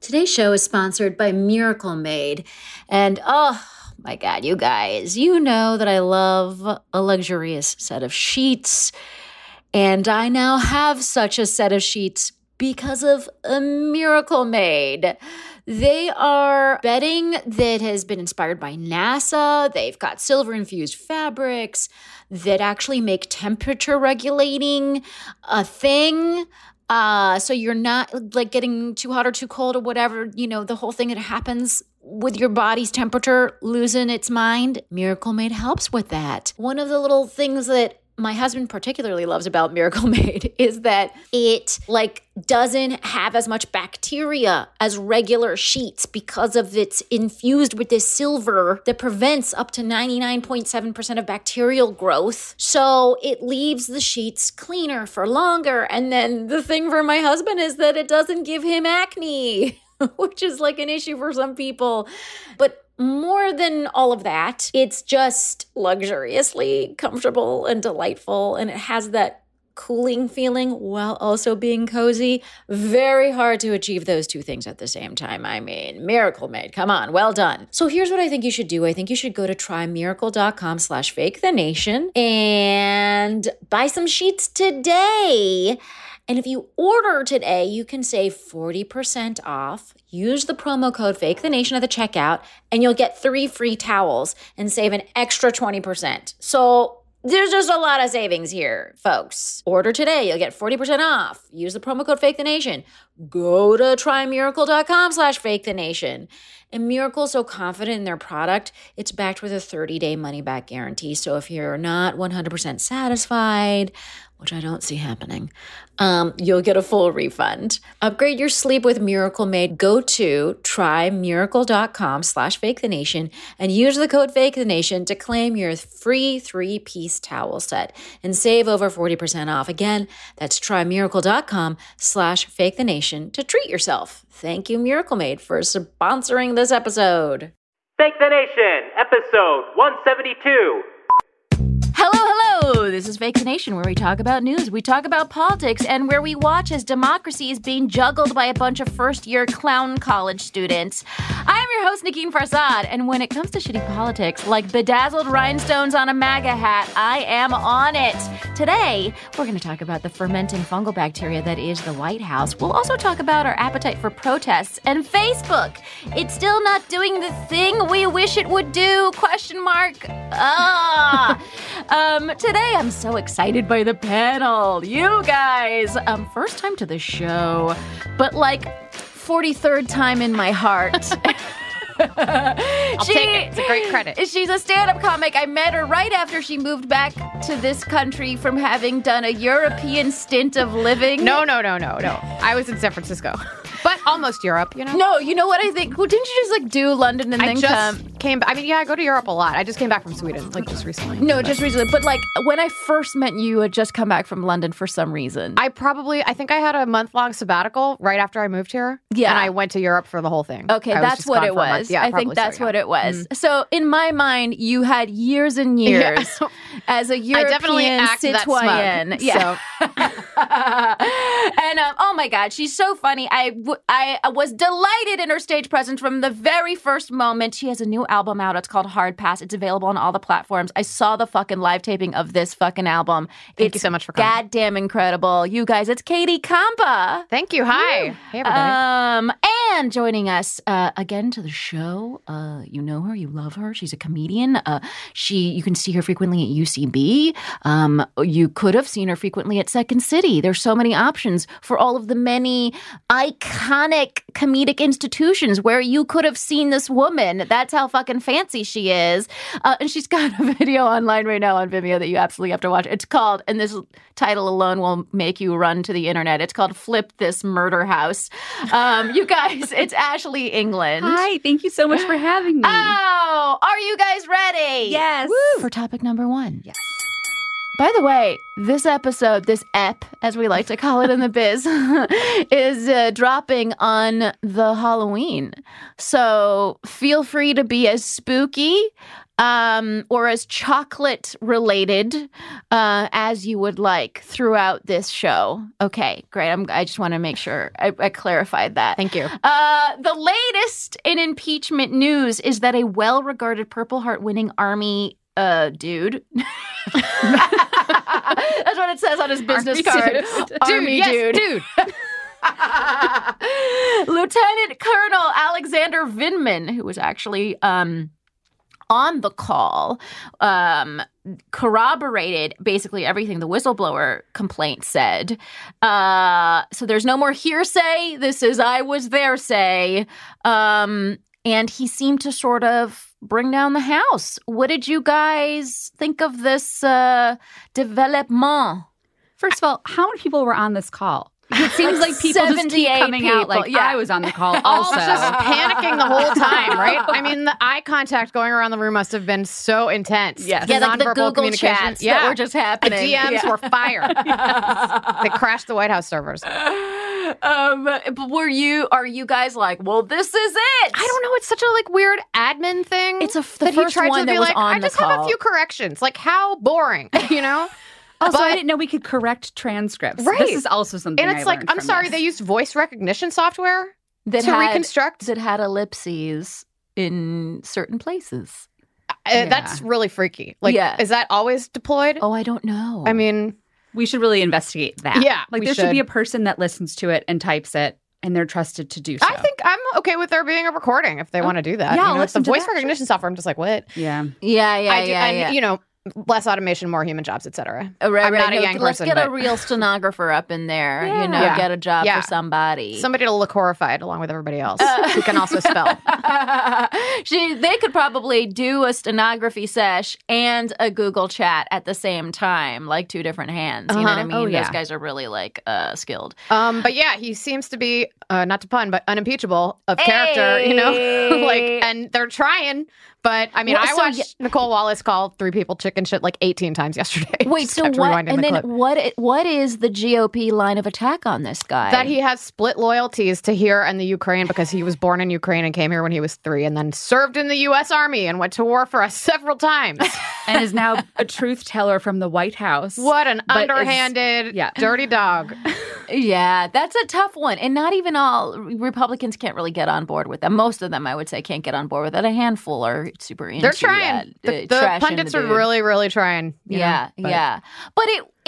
Today's show is sponsored by Miracle Made. And oh my God, you guys, you know that I love a luxurious set of sheets. And I now have such a set of sheets because of a Miracle Made. They are bedding that has been inspired by NASA. They've got silver-infused fabrics that actually make temperature regulating a thing. So you're not like getting too hot or too cold or whatever, the whole thing that happens with your body's temperature losing its mind. Miracle Made helps with that. One of the little things that my husband particularly loves about Miracle Made is that it doesn't have as much bacteria as regular sheets because of it's infused with this silver that prevents up to 99.7% of bacterial growth. So it leaves the sheets cleaner for longer. And then the thing for my husband is that it doesn't give him acne, which is like an issue for some people. But more than all of that, it's just luxuriously comfortable and delightful, and it has that cooling feeling while also being cozy. Very hard to achieve those two things at the same time. I mean, Miracle Made, come on, well done. So here's what I think you should do. I think you should go to trymiracle.com/fakethenation and buy some sheets today. And if you order today, you can save 40% off. Use the promo code FAKETHENATION at the checkout, and you'll get 3 free towels and save an extra 20%. So there's just a lot of savings here, folks. Order today. You'll get 40% off. Use the promo code FAKETHENATION. Go to trymiracle.com/FakeTheNation. And Miracle's so confident in their product, it's backed with a 30-day money-back guarantee. So if you're not 100% satisfied, which I don't see happening, you'll get a full refund. Upgrade your sleep with Miracle Made. Go to trymiracle.com/FakeTheNation and use the code FakeTheNation to claim your free 3-piece towel set and save over 40% off. Again, that's trymiracle.com/FakeTheNation to treat yourself. Thank you, Miracle Made, for sponsoring this episode. Fake the Nation, episode 172. Hello, this is Fake the Nation, where we talk about news, we talk about politics, and where we watch as democracy is being juggled by a bunch of first-year clown college students. I am your host, Negin Farsad, and when it comes to shitty politics, like bedazzled rhinestones on a MAGA hat, I am on it. Today, we're going to talk about the fermenting fungal bacteria that is the White House. We'll also talk about our appetite for protests and Facebook. It's still not doing the thing we wish it would do, ? Today, I'm so excited by the panel. You guys, first time to the show, but 43rd time in my heart. I'll take it. It's a great credit. She's a stand-up comic. I met her right after she moved back to this country from having done a European stint of living. No. I was in San Francisco. But almost Europe, No, you know what I think? Well, didn't you just do London and then came back? I mean, yeah, I go to Europe a lot. I just came back from Sweden, just recently. No, just recently. But when I first met you, you had just come back from London for some reason. I think I had a month-long sabbatical right after I moved here. Yeah. And I went to Europe for the whole thing. Okay, that's what it was. Yeah, I think that's what it was. So in my mind, you had years and years as a European citoyen. Yeah. And oh my God, she's so funny. I was delighted in her stage presence from the very first moment. She has a new album out. It's called Hard Pass. It's available on all the platforms. I saw the fucking live taping of this fucking album. Thank you so much for coming. Goddamn incredible. You guys, it's Katie Kampa. Thank you. Hi. Woo. Hey, everybody. And joining us again to the show, you know her, you love her. She's a comedian. You can see her frequently at UCB. You could have seen her frequently at Second City. There's so many options for all of the many iconic comedic institutions where you could have seen this woman. That's how fucking fancy she is. And she's got a video online right now on Vimeo that you absolutely have to watch. It's called, and this title alone will make you run to the internet, it's called Flip This Murder House. You guys, it's Ashley England. Hi, thank you so much for having me. Oh, are you guys ready? Yes. Woo. For topic number 1. Yes. By the way, this episode, this ep, as we like to call it in the biz, is dropping on the Halloween. So feel free to be as spooky or as chocolate-related as you would like throughout this show. Okay, great. I just want to make sure I clarified that. Thank you. The latest in impeachment news is that a well-regarded Purple Heart winning Army dude. That's what it says on his business card. Army dude. Lieutenant Colonel Alexander Vindman, who was actually on the call, corroborated basically everything the whistleblower complaint said. So there's no more hearsay. This is I was there say. And he seemed to sort of bring down the house. What did you guys think of this development? First of all, how many people were on this call? It seems like people just keep coming out like, I was on the call All also. just panicking the whole time, right? I mean, the eye contact going around the room must have been so intense. Yes. Yeah, like the Nonverbal Google communication. chats that were just happening. The DMs Yeah. were fire. They crashed the White House servers. But are you guys like, well, this is it? I don't know. It's such a weird admin thing. It's the that he first tried one to that be was like, on I the just have a call. few corrections. Like, how boring, you know? Also, But- I didn't know we could correct transcripts. Right. This is also something And I it's like, learned I'm from sorry, this. they used voice recognition software that to had, reconstruct. that had ellipses in certain places. That's really freaky. Like, Yeah. is that always deployed? Oh, I don't know. I mean, We should really investigate that. Yeah, Like we there should should. be a person that listens to it and types it, and they're trusted to do so. I think I'm okay with there being a recording if they want to do that. Yeah, you I'll know, it's the listen to voice that. recognition software. I'm just like, what? Yeah. yeah, And, you know, less automation, more human jobs, etc. Right, I'm not a No, young let's person, get a but- real stenographer up in there. You know, Yeah. get a job Yeah. for somebody. Somebody to look horrified along with everybody else who can also spell. They could probably do a stenography sesh and a Google chat at the same time, like two different hands. You know what I mean? Oh, yeah. Those guys are really skilled. But yeah, he seems to be not to pun, but unimpeachable of character. You know, and they're trying. But I mean, Well, I so watched Nicole Wallace call three people chicken shit like 18 times yesterday. Wait, Just so kept what? rewinding And the then clip. what is the GOP line of attack on this guy? That he has split loyalties to here and the Ukraine because he was born in Ukraine and came here when he was 3 and then served in the U.S. Army and went to war for us several times. And is now a truth teller from the White House. What an But is- underhanded, yeah. dirty dog. Yeah, that's a tough one. And not even all Republicans can't really get on board with that. Most of them, I would say, can't get on board with it. A handful are super into They're trying. that, The trashing pundits the are dude. really, really trying. you know? But- Yeah. But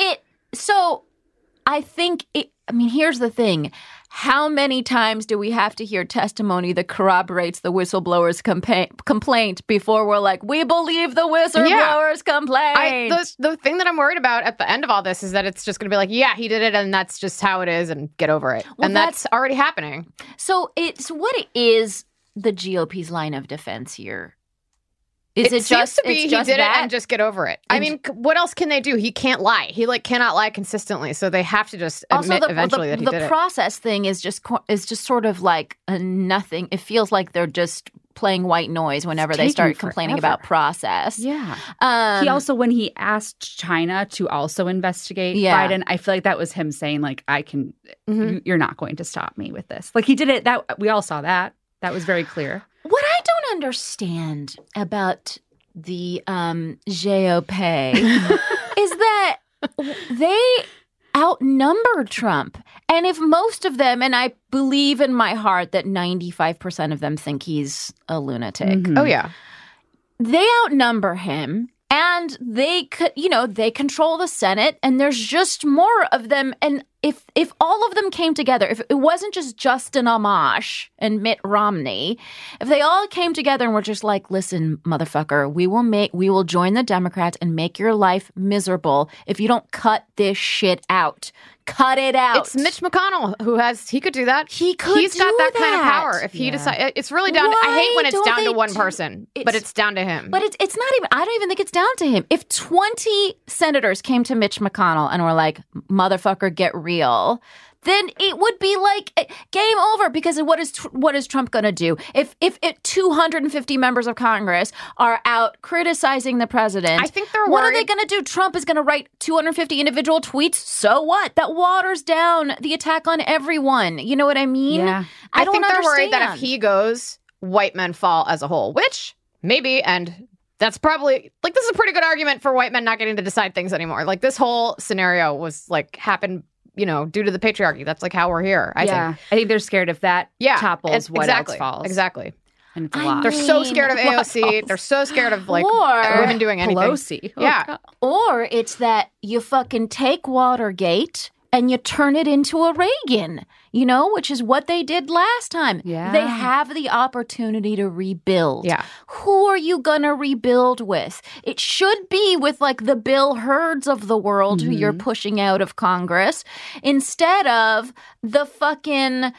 so I think I mean, here's the thing. How many times do we have to hear testimony that corroborates the whistleblower's complaint before we're like, we believe the whistleblower's complaint? The thing that I'm worried about at the end of all this is that it's just going to be like, yeah, he did it, and that's just how it is, and get over it. Well, and that's already happening. So what is the GOP's line of defense here? Is it seems just to be it's he just did that? it and just get over it. I mean, what else can they do? He can't lie. He cannot lie consistently. So they have to just admit eventually that he did the it. process thing is just sort of like a nothing. It feels like they're just playing white noise whenever they taking start complaining forever. about process. Yeah. Um, He also, when he asked China to also investigate Yeah. Biden, I feel like that was him saying, like, I can, Mm-hmm. you're not going to stop me with this. Like, he did it. That we all saw that. That was very clear. what I don't understand about the GOP is that they outnumber Trump. And if most of them, and I believe in my heart that 95% of them think he's a lunatic, Oh, yeah. they outnumber him. And they control the Senate, and there's just more of them. And if all of them came together, if it wasn't just Justin Amash and Mitt Romney, if they all came together and were just like, listen, motherfucker, we will join the Democrats and make your life miserable if you don't cut this shit out. Cut it out. It's Mitch McConnell he could do that. He could He's got do that kind of that. power. If he decides, it's really down. I Why hate when it's don't down they to one do- person, but it's down to him. But it's not even, I don't even think it's down to him. If 20 senators came to Mitch McConnell and were like, motherfucker, get real. real, then it would be like game over. Because what is Trump going to do? If 250 members of Congress are out criticizing the president, I think they're what worried. are they going to do? Trump is going to write 250 individual tweets. So what? That waters down the attack on everyone. You know what I mean? Yeah. I don't think they're worried that if understand. he goes, white men fall as a whole, which maybe, and that's probably, like, this is a pretty good argument for white men not getting to decide things anymore. Like, this whole scenario was, like, happened, you know, due to the patriarchy. That's, like, how we're here, I think. I think they're scared if that topples, what exactly, else falls. Exactly. And it's a I lot. They're so mean, scared of AOC. They're so scared of, like, Or women doing anything. Pelosi. Oh, Yeah. God. Or it's that you fucking take Watergate and you turn it into a Reagan, you know, which is what they did last time. Yeah. They have the opportunity to rebuild. Yeah. Who are you going to rebuild with? It should be with like the Bill Hurds of the world who you're pushing out of Congress instead of the fucking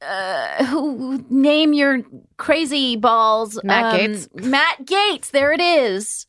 who name your crazy balls. Matt Gaetz. Matt Gaetz. There it is.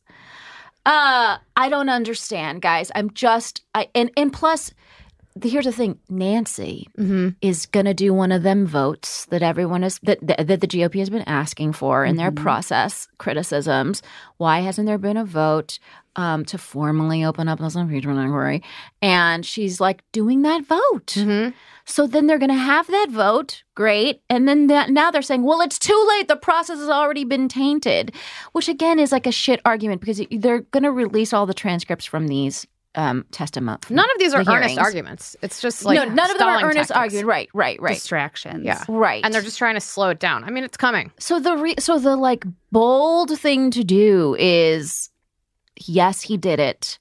I don't understand, guys. And plus, here's the thing: Nancy is going to do one of them votes that everyone is that the GOP has been asking for in their process criticisms. Why hasn't there been a vote to formally open up this impeachment inquiry? And she's like doing that vote. So then they're going to have that vote. Great. And then now they're saying, well, it's too late. The process has already been tainted, which again is like a shit argument because they're going to release all the transcripts from these testimony. None of these are the earnest hearings. arguments. It's just like none of them are stalling earnest tactics. argument. Right. Distractions. Yeah. Right. And they're just trying to slow it down. I mean, it's coming. So the like bold thing to do is, yes, he did it.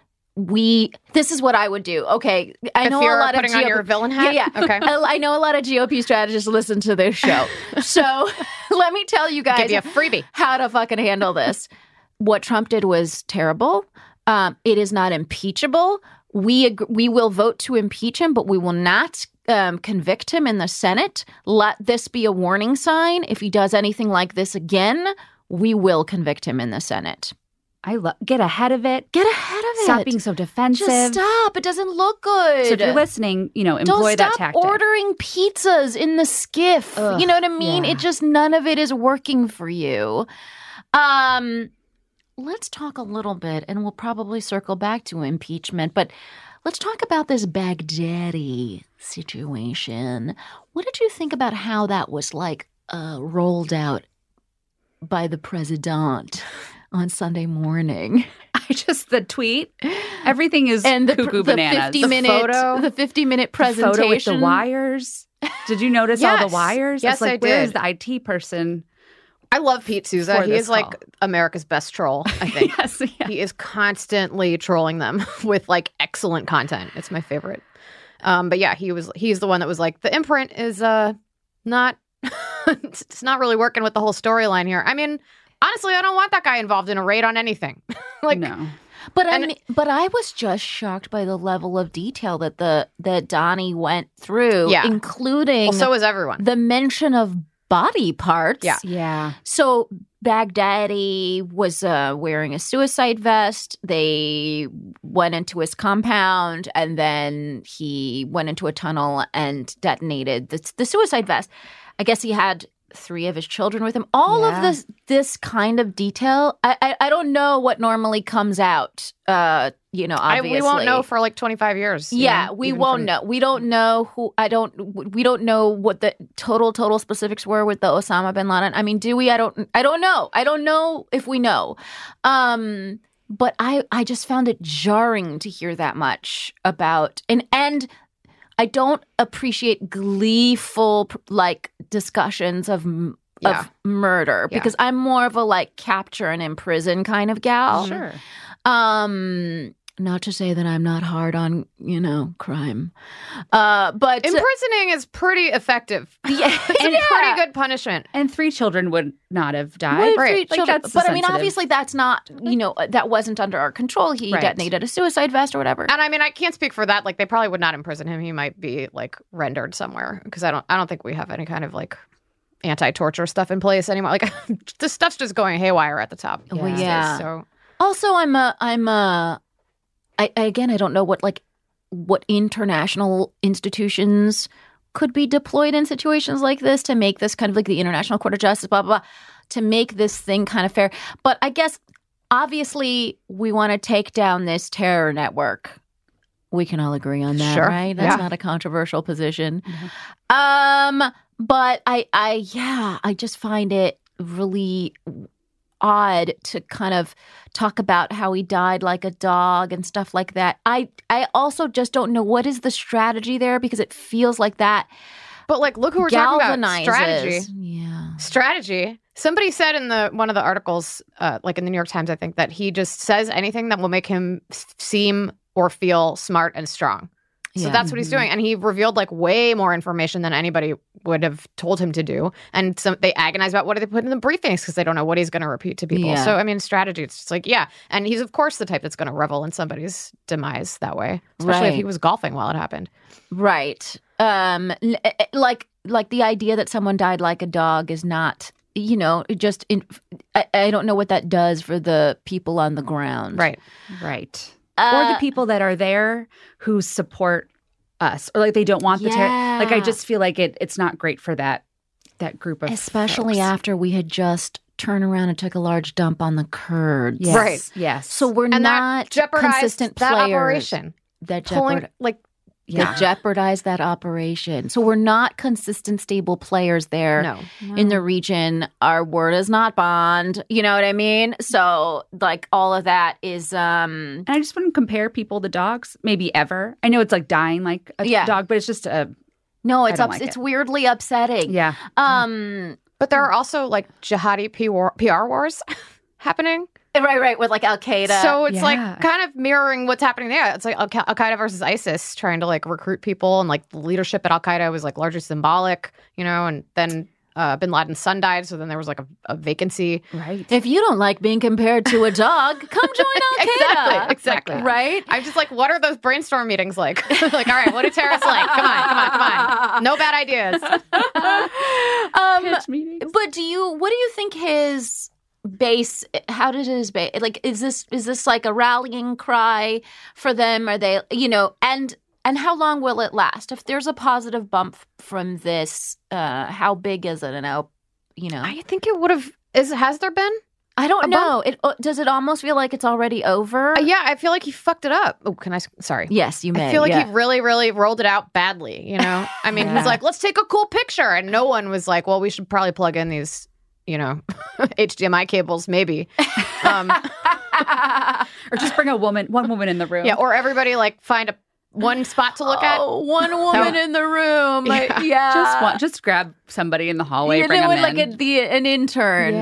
This is what I would do. Okay, I know you're a lot of putting on your villain hat? Yeah. Okay. I know a lot of GOP strategists listen to this show, so let me tell you guys Give you a freebie. how to fucking handle this. What Trump did was terrible. It is not impeachable. We will vote to impeach him, but we will not convict him in the Senate. Let this be a warning sign. If he does anything like this again, we will convict him in the Senate. Get ahead of it. Get ahead of it. Stop being so defensive. Just stop. It doesn't look good. So if you're listening, employ Don't that stop tactic. ordering pizzas in the skiff. Ugh, you know what I mean? yeah. It just, none of it is working for you. Let's talk a little bit, and we'll probably circle back to impeachment, but let's talk about this Baghdadi situation. What did you think about how that was like rolled out by the president on Sunday morning? The tweet, everything is And cuckoo bananas. 50-minute presentation. Photo with the wires. Did you notice all Yes. the wires? Yes, It's like, I where's did. the IT person? I love Pete Souza. For He this is like call. America's best troll, I think. Yes, yeah. He is constantly trolling them with like excellent content. It's my favorite. But yeah, he's the one that was like, the imprint is not it's not really working with the whole storyline here. I mean, honestly, I don't want that guy involved in a raid on anything. No. But I was just shocked by the level of detail that Donnie went through, Yeah. including Well, so is everyone. the mention of body parts. Yeah. Yeah. So Baghdadi was wearing a suicide vest. They went into his compound, and then he went into a tunnel and detonated the suicide vest. I guess he had 3 of his children with him. All of this kind of detail, I don't know what normally comes out. Obviously we won't know for like 25 years. Yeah, we won't know. We don't know who. We don't know what the total specifics were with the Osama bin Laden. I mean, do we? I don't know. I don't know if we know. But I just found it jarring to hear that much about and I don't appreciate gleeful like discussions of murder because I'm more of a like capture and imprison kind of gal. Sure. Not to say that I'm not hard on, crime. But Imprisoning is pretty effective. Yeah, It's a pretty good punishment. And 3 children would not have died. Right. Like, that's But I mean, sensitive. obviously that's not, that wasn't under our control. He Right. detonated a suicide vest or whatever. And I mean, I can't speak for that. Like, they probably would not imprison him. He might be like rendered somewhere because I don't think we have any kind of like anti-torture stuff in place anymore. Like, this stuff's just going haywire at the top. Well, these yeah. days, so Also, I don't know what like what international institutions could be deployed in situations like this to make this kind of like the International Court of Justice, blah, blah, blah, to make this thing kind of fair. But I guess, obviously, we want to take down this terror network. We can all agree on that, Sure. right? That's not a controversial position. But I just find it really odd to kind of talk about how he died like a dog and stuff like that. I also just don't know what is the strategy there, because it feels like that. But like, look who we're talking about. Galvanizes. Strategy. Yeah. Strategy. Somebody said in one of the articles, like in the New York Times, I think, that he just says anything that will make him seem or feel smart and strong. So that's what he's doing. And he revealed like way more information than anybody would have told him to do. And they agonize about what do they put in the briefings because they don't know what he's going to repeat to people. Yeah. So, I mean, strategy, it's just like, yeah. And he's, of course, the type that's going to revel in somebody's demise that way, especially if he was golfing while it happened. Right. Like the idea that someone died like a dog is not, I don't know what that does for the people on the ground. Right. Right. Or the people that are there who support us, or like they don't want the terror. Like I just feel like it's not great for that group of especially folks. after we had just turned around and took a large dump on the Kurds. Yes. Right. Yes. So we're And not that jeopardized consistent that players. operation. That Pulling, like, that jeopardized that operation. So we're not consistent, stable players there no. in the region. Our word is not bond. You know what I mean? So like all of that is And I just wouldn't compare people to dogs, maybe ever. I know it's like dying like a dog, but it's just no, it's I don't like it's it. weirdly upsetting. yeah. But there are also like jihadi PR wars happening. Right, with like Al Qaeda. So it's Yeah. like kind of mirroring what's happening there. It's like Al Qaeda versus ISIS trying to like recruit people, and like the leadership at Al Qaeda was like largely symbolic, and then Bin Laden's son died, so then there was like a vacancy. Right. if you don't like being compared to a dog, come join Al Qaeda. Exactly. Right? I'm just like, what are those brainstorm meetings like? Like, all right, what do terrorists like? Come on. No bad ideas. Pitch meetings. But what do you think his base, how did his base, like, is this like a rallying cry for them? Are they, and how long will it last? If there's a positive bump from this, how big is it? And I think it would have. Has there been? I don't know. Does it almost feel like it's already over? Yeah, I feel like he fucked it up. Oh, sorry. Yes, you may. I feel like he really, really rolled it out badly, I mean, he's like, let's take a cool picture. And no one was like, well, we should probably plug in these, HDMI cables, maybe. Or just bring one woman in the room. Yeah, or everybody like find one spot to look at. Oh, one woman in the room. Yeah. Just grab somebody in the hallway, bring know, them like in. an intern.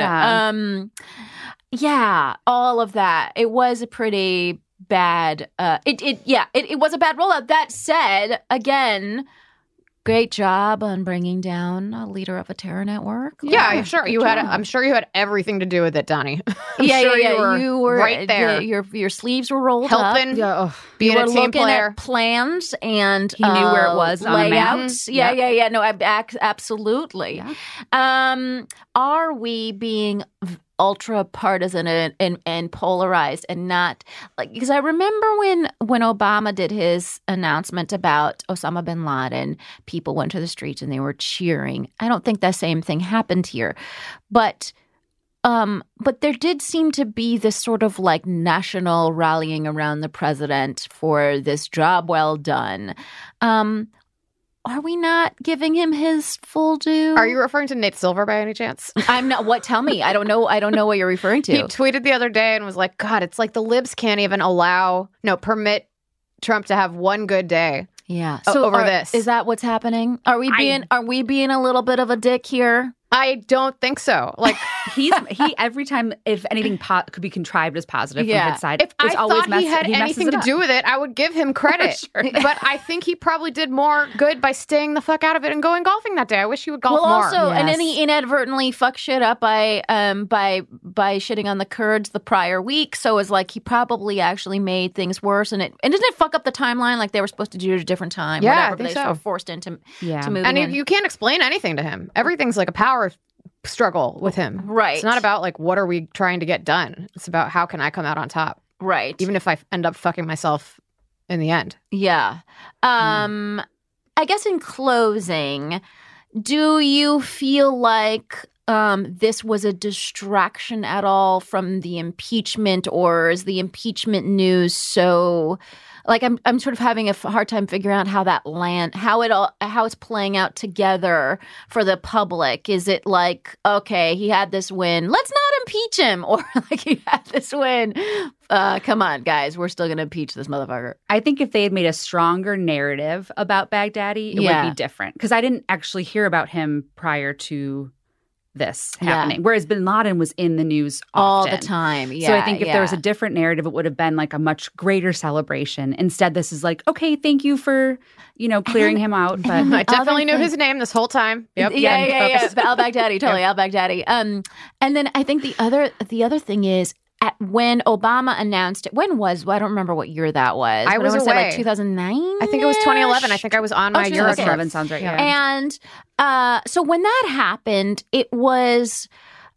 Yeah. All of that. It was a pretty bad. It was a bad rollout. That said, again, great job on bringing down a leader of a terror network. Yeah, I'm sure you had. I'm sure you had everything to do with it, Donnie. You were right there. Your sleeves were rolled helping, up. being You were a team looking player. at plans and He knew where it was on the map. layouts. Yeah. No, absolutely. Yeah. Are we being ultra partisan and polarized and not like, because I remember when Obama did his announcement about Osama bin Laden, people went to the streets and they were cheering. I don't think that same thing happened here, but there did seem to be this sort of like national rallying around the president for this job well done. Are we not giving him his full due? Are you referring to Nate Silver by any chance? I'm not. What? Tell me. I don't know what you're referring to. He tweeted the other day and was like, God, it's like the libs can't even permit Trump to have one good day. Yeah. Over this. Is that what's happening? Are we being a little bit of a dick here? I don't think so. Like he every time, if anything could be contrived as positive from his side, if I always thought he had anything to do with it, I would give him credit. Sure. But I think he probably did more good by staying the fuck out of it and going golfing that day. I wish he would golf more. Also, and then he inadvertently fucked shit up by shitting on the Kurds the prior week. So it's like he probably actually made things worse. And didn't it fuck up the timeline? Like they were supposed to do it at a different time. Yeah, whatever, I think they so. were forced into Yeah. to moving And in. you can't explain anything to him. Everything's like a power struggle with him. Right. It's not about like what are we trying to get done. It's about how can I come out on top, right. even if I end up fucking myself in the end. Yeah. I guess in closing, do you feel like this was a distraction at all from the impeachment, or is the impeachment news so like I'm sort of having a hard time figuring out how that how it's playing out together for the public. Is it like, okay, he had this win, let's not impeach him, or like he had this win, come on guys, we're still gonna impeach this motherfucker? I think if they had made a stronger narrative about Baghdadi, it would be different, because I didn't actually hear about him prior to this happening. Whereas bin Laden was in the news often. All the time. Yeah. So I think if there was a different narrative, it would have been like a much greater celebration. Instead, this is like, okay, thank you for, clearing him out. But I definitely knew his name this whole time. Yep. Yeah. Al-Baghdadi, totally. Al-Baghdadi. And then I think the other thing is, when Obama announced it, I don't remember what year that was. I was away. Like 2009? I think it was 2011. I think I was on my Euro trip. 2011 sounds right. Yeah. And so when that happened, it was,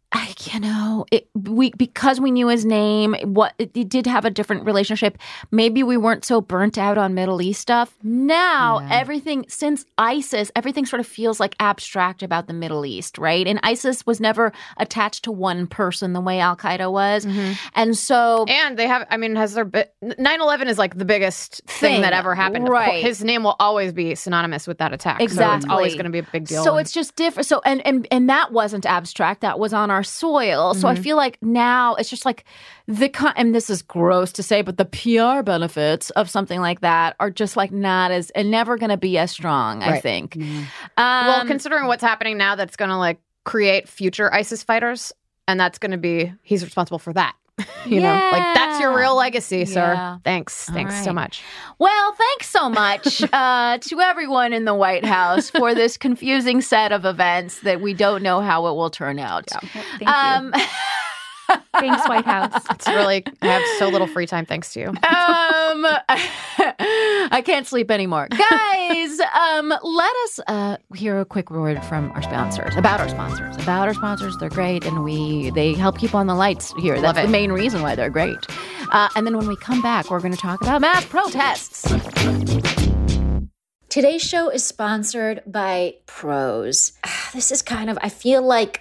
because we knew his name, it did have a different relationship. Maybe we weren't so burnt out on Middle East stuff. Now, everything, since ISIS, everything sort of feels like abstract about the Middle East, right? And ISIS was never attached to one person the way Al-Qaeda was. Mm-hmm. And so... And they have, has there been... 9/11 is like the biggest thing that ever happened. Right. His name will always be synonymous with that attack. Exactly. So it's always going to be a big deal. So it's just different. So, and that wasn't abstract. That was on our soil. So I feel like now it's just like and this is gross to say, but the PR benefits of something like that are just like not as, and never going to be as strong, I think. Mm-hmm. Well, considering what's happening now, that's going to like create future ISIS fighters, and that's going to be, he's responsible for that. You know, like that's your real legacy, sir. Thanks so much. Well, thanks so much to everyone in the White House for this confusing set of events that we don't know how it will turn out. Thank you. Thanks, White House. It's really, I have so little free time thanks to you. I can't sleep anymore. Guys, let us hear a quick word from our sponsors. About our sponsors. They're great, and they help keep on the lights here. That's the main reason why they're great. And then when we come back, we're going to talk about mass protests. Today's show is sponsored by Prose. This is kind of, I feel like,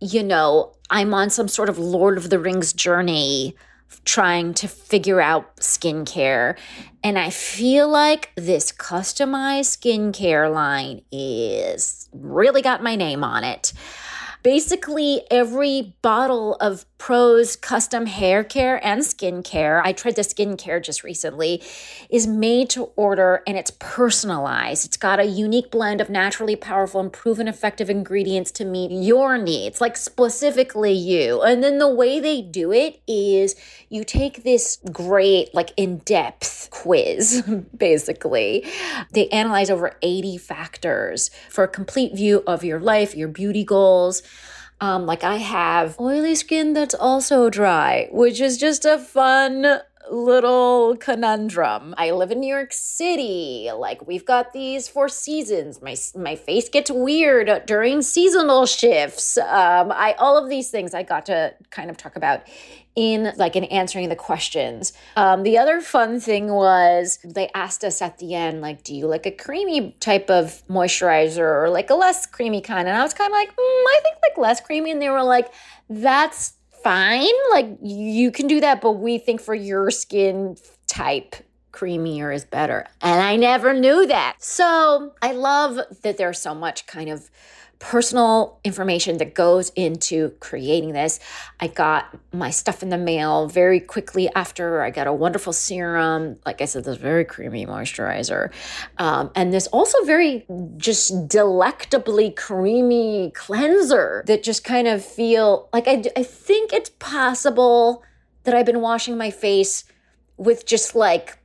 I'm on some sort of Lord of the Rings journey trying to figure out skincare. And I feel like this customized skincare line is really got my name on it. Basically, every bottle of Prose custom hair care and skincare, I tried the skincare just recently, is made to order, and it's personalized. It's got a unique blend of naturally powerful and proven effective ingredients to meet your needs, like specifically you. And then the way they do it is you take this great, like in-depth quiz, basically. They analyze over 80 factors for a complete view of your life, your beauty goals. Like I have oily skin that's also dry, which is just a fun little conundrum. I live in New York City. Like we've got these 4 seasons. My face gets weird during seasonal shifts. All of these things I got to kind of talk about in answering the questions. The other fun thing was they asked us at the end, like, do you like a creamy type of moisturizer or like a less creamy kind? And I was kind of like, I think like less creamy. And they were like, that's fine. Like you can do that, but we think for your skin type, creamier is better. And I never knew that. So I love that there's so much kind of personal information that goes into creating this. I got my stuff in the mail very quickly after. I got a wonderful serum. Like I said, this very creamy moisturizer. And this also very just delectably creamy cleanser that just kind of feel like I think it's possible that I've been washing my face with just like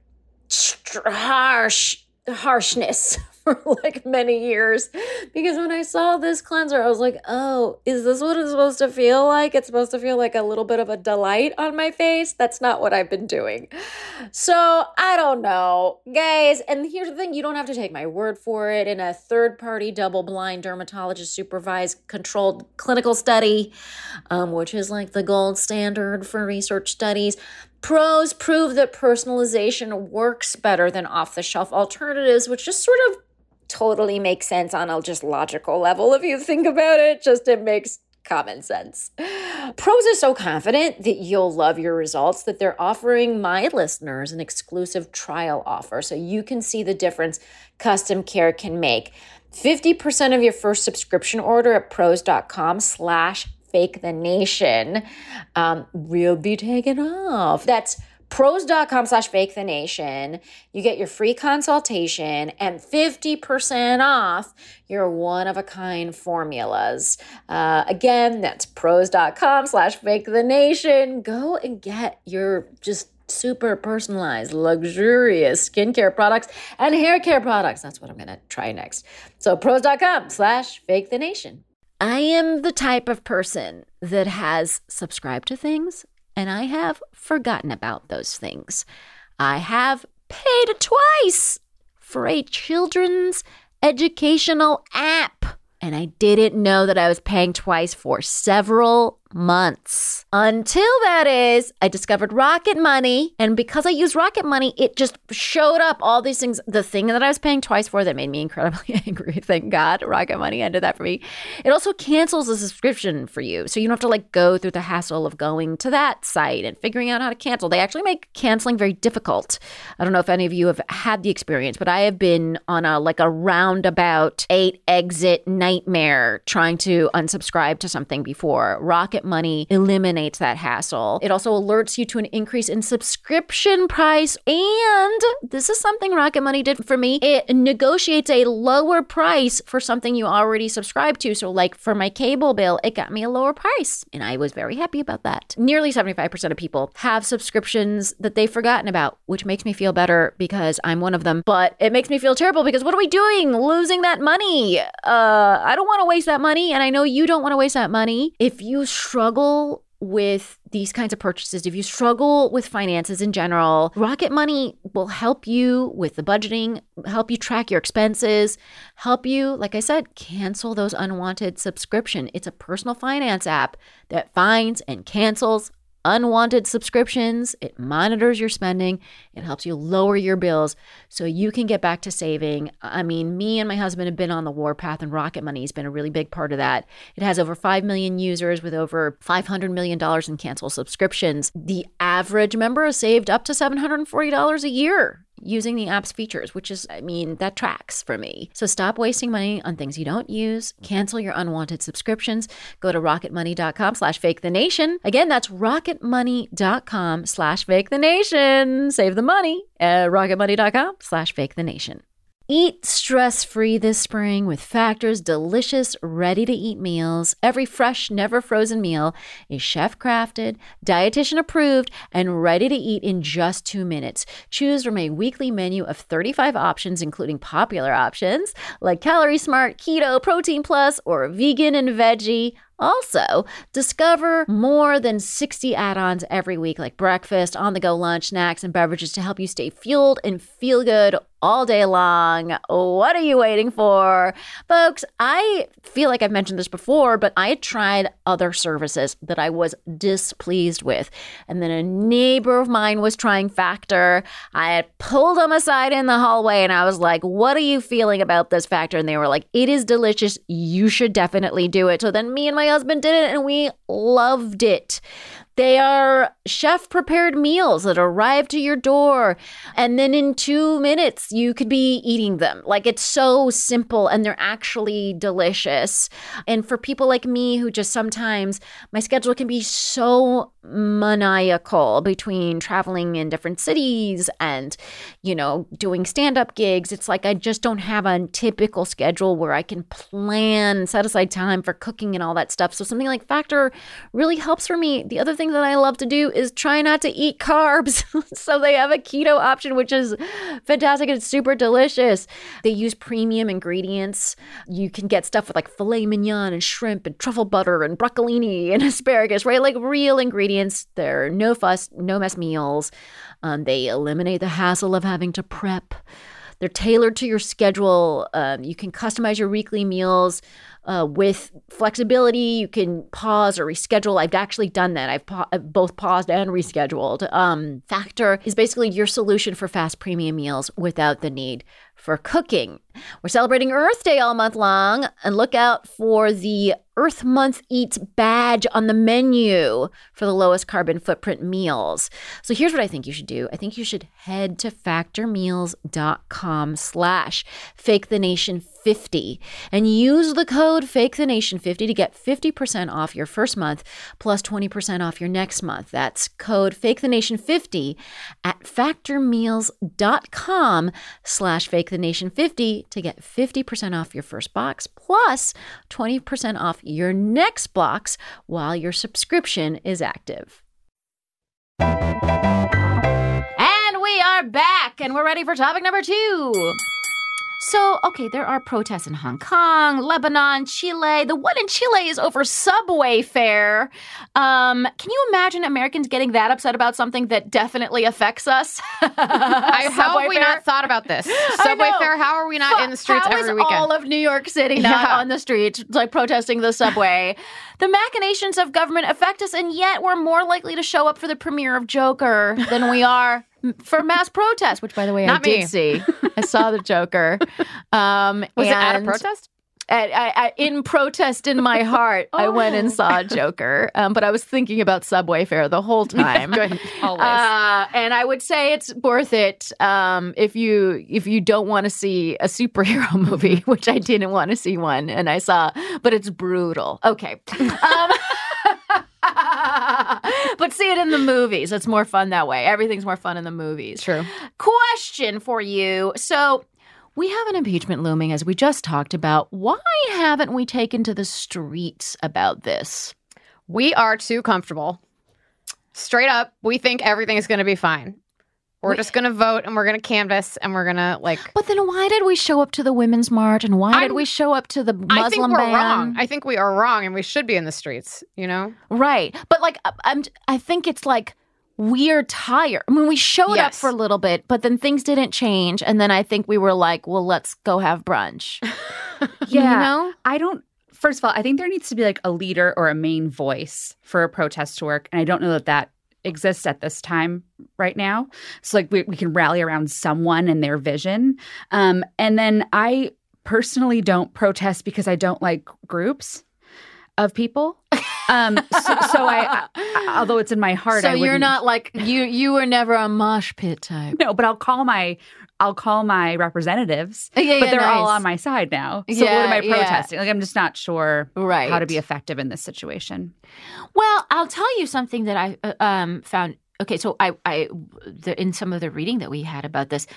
harshness for like many years, because when I saw this cleanser, I was like, oh, is this what it's supposed to feel like? It's supposed to feel like a little bit of a delight on my face. That's not what I've been doing. So I don't know, guys. And here's the thing, you don't have to take my word for it. In a third-party, double-blind, dermatologist supervised controlled clinical study, which is like the gold standard for research studies, Pros prove that personalization works better than off-the-shelf alternatives, which just sort of totally makes sense on a just logical level if you think about it. Just it makes common sense. Pros are so confident that you'll love your results that they're offering my listeners an exclusive trial offer so you can see the difference custom care can make. 50% of your first subscription order at pros.com/fakethenation will be taken off. That's pros.com/fakethenation. You get your free consultation and 50% off your one-of-a-kind formulas. Again, that's pros.com/fakethenation. Go and get your just super personalized, luxurious skincare products and hair care products. That's what I'm going to try next. So pros.com/fakethenation. I am the type of person that has subscribed to things and I have forgotten about those things. I have paid twice for a children's educational app. And I didn't know that I was paying twice for several months. Until that is, I discovered Rocket Money. And because I use Rocket Money, it just showed up all these things. The thing that I was paying twice for that made me incredibly angry. Thank God Rocket Money ended that for me. It also cancels a subscription for you. So you don't have to like go through the hassle of going to that site and figuring out how to cancel. They actually make canceling very difficult. I don't know if any of you have had the experience, but I have been on a roundabout 8-exit nightmare trying to unsubscribe to something before. Rocket Money eliminates that hassle. It also alerts you to an increase in subscription price. And this is something Rocket Money did for me. It negotiates a lower price for something you already subscribe to. So like for my cable bill, it got me a lower price. And I was very happy about that. Nearly 75% of people have subscriptions that they've forgotten about, which makes me feel better because I'm one of them. But it makes me feel terrible because what are we doing? Losing that money. I don't want to waste that money. And I know you don't want to waste that money. If you struggle with these kinds of purchases, if you struggle with finances in general, Rocket Money will help you with the budgeting, help you track your expenses, help you, like I said, cancel those unwanted subscriptions. It's a personal finance app that finds and cancels unwanted subscriptions. It monitors your spending. It helps you lower your bills so you can get back to saving. I mean, me and my husband have been on the warpath, and Rocket Money has been a really big part of that. It has over 5 million users with over $500 million in canceled subscriptions. The average member has saved up to $740 a year using the app's features, which is, I mean, that tracks for me. So stop wasting money on things you don't use. Cancel your unwanted subscriptions. Go to rocketmoney.com/fakethenation. Again, that's rocketmoney.com/fakethenation. Save the money at rocketmoney.com/fakethenation. Eat stress-free this spring with Factor's delicious, ready-to-eat meals. Every fresh, never-frozen meal is chef-crafted, dietitian-approved, and ready to eat in just 2 minutes. Choose from a weekly menu of 35 options, including popular options like Calorie Smart, Keto, Protein Plus, or Vegan and Veggie. Also, discover more than 60 add-ons every week, like breakfast, on-the-go lunch, snacks, and beverages to help you stay fueled and feel good all day long. What are you waiting for? Folks, I feel like I've mentioned this before, but I had tried other services that I was displeased with. And then a neighbor of mine was trying Factor. I had pulled them aside in the hallway and I was like, what are you feeling about this Factor? And they were like, it is delicious. You should definitely do it. So then me and my husband did it and we loved it. They are chef-prepared meals that arrive to your door, and then in 2 minutes, you could be eating them. Like, it's so simple, and they're actually delicious. And for people like me who just sometimes, my schedule can be so maniacal between traveling in different cities and, you know, doing stand-up gigs. It's like I just don't have a typical schedule where I can plan, set aside time for cooking and all that stuff. So something like Factor really helps for me. The other thing that I love to do is try not to eat carbs. So they have a keto option, which is fantastic. It's super delicious. They use premium ingredients. You can get stuff with like filet mignon and shrimp and truffle butter and broccolini and asparagus, right? Like real ingredients. They're no fuss, no mess meals. They eliminate the hassle of having to prep. They're tailored to your schedule. You can customize your weekly meals with flexibility. You can pause or reschedule. I've actually done that. I've both paused and rescheduled. Factor is basically your solution for fast premium meals without the need for cooking. We're celebrating Earth Day all month long, and look out for the Earth Month Eats badge on the menu for the lowest carbon footprint meals. So here's what I think you should do. I think you should head to factormeals.com/fakethenation50 and use the code fakethenation50 to get 50% off your first month plus 20% off your next month. That's code fakethenation50 at factormeals.com/fakethenation50 to get 50% off your first box plus 20% off your next box while your subscription is active. And we are back, and we're ready for topic number 2. So, okay, there are protests in Hong Kong, Lebanon, Chile. The one in Chile is over subway fare. Can you imagine Americans getting that upset about something that definitely affects us? How have we not thought about this? Subway fare, how are we not in the streets every weekend? All of New York City not on the streets, like protesting the subway? The machinations of government affect us, and yet we're more likely to show up for the premiere of Joker than we are for mass protest, which, by the way, I did see. I saw the Joker. Was it at a protest? In protest in my heart, I went and saw Joker. But I was thinking about subway fare the whole time. Always. And I would say it's worth it if you don't want to see a superhero movie, which I didn't want to see one, and I saw, but it's brutal. Okay. But see it in the movies. It's more fun that way. Everything's more fun in the movies. True. Question for you. So we have an impeachment looming, as we just talked about. Why haven't we taken to the streets about this? We are too comfortable. Straight up, we think everything is going to be fine. We're just going to vote, and we're going to canvass, and we're going to, like... But then why did we show up to the Women's March, and why did we show up to the Muslim ban? I think we're wrong. I think we are wrong, and we should be in the streets, you know? Right. But, like, I think it's, like, we're tired. I mean, we showed up for a little bit, but then things didn't change, and then I think we were like, well, let's go have brunch. Yeah. You know? First of all, I think there needs to be, like, a leader or a main voice for a protest to work, and I don't know that exists at this time right now. So like we can rally around someone and their vision. And then I personally don't protest because I don't like groups of people. So I although it's in my heart, so you're not like you were never a mosh pit type. No, but I'll call my representatives, but they're all on my side now. So what am I protesting? Like, I'm just not sure how to be effective in this situation. Well, I'll tell you something that I found. Okay, so in some of the reading that we had about this,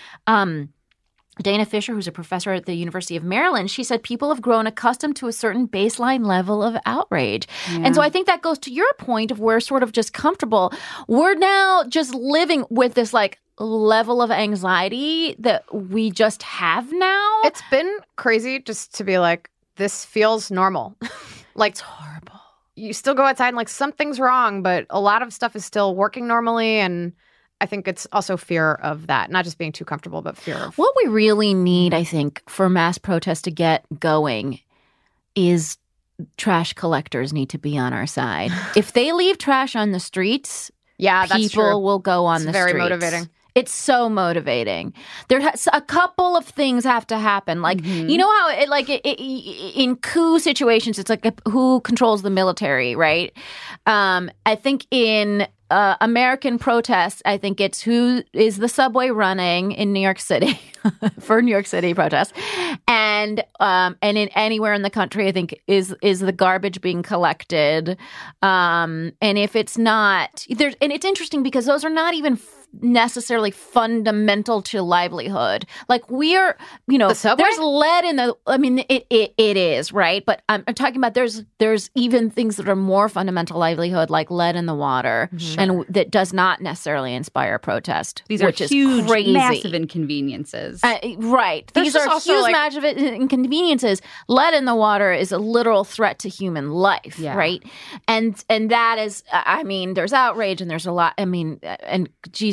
Dana Fisher, who's a professor at the University of Maryland, she said people have grown accustomed to a certain baseline level of outrage. Yeah. And so I think that goes to your point of we're sort of just comfortable. We're now just living with this like level of anxiety that we just have now. It's been crazy just to be like, this feels normal. Like, it's horrible. You still go outside and like something's wrong, but a lot of stuff is still working normally. And I think it's also fear of that, not just being too comfortable, but fear of... What we really need, I think, for mass protest to get going is trash collectors need to be on our side. If they leave trash on the streets, people will go on the streets. It's very motivating. It's so motivating. A couple of things have to happen. Like, you know how in coup situations, it's like who controls the military, right? I think in American protests, I think it's who is the subway running in New York City for New York City protests, and in anywhere in the country, I think is the garbage being collected, and if it's not, and it's interesting because those are not even necessarily fundamental to livelihood. Like we're, there's lead in the. I mean, it is right, but I'm talking about there's even things that are more fundamental livelihood, like lead in the water, and that does not necessarily inspire protest. These are huge, massive inconveniences. Right, these are huge, massive inconveniences. Lead in the water is a literal threat to human life, right? And that is, I mean, there's outrage and there's a lot. I mean, and Jesus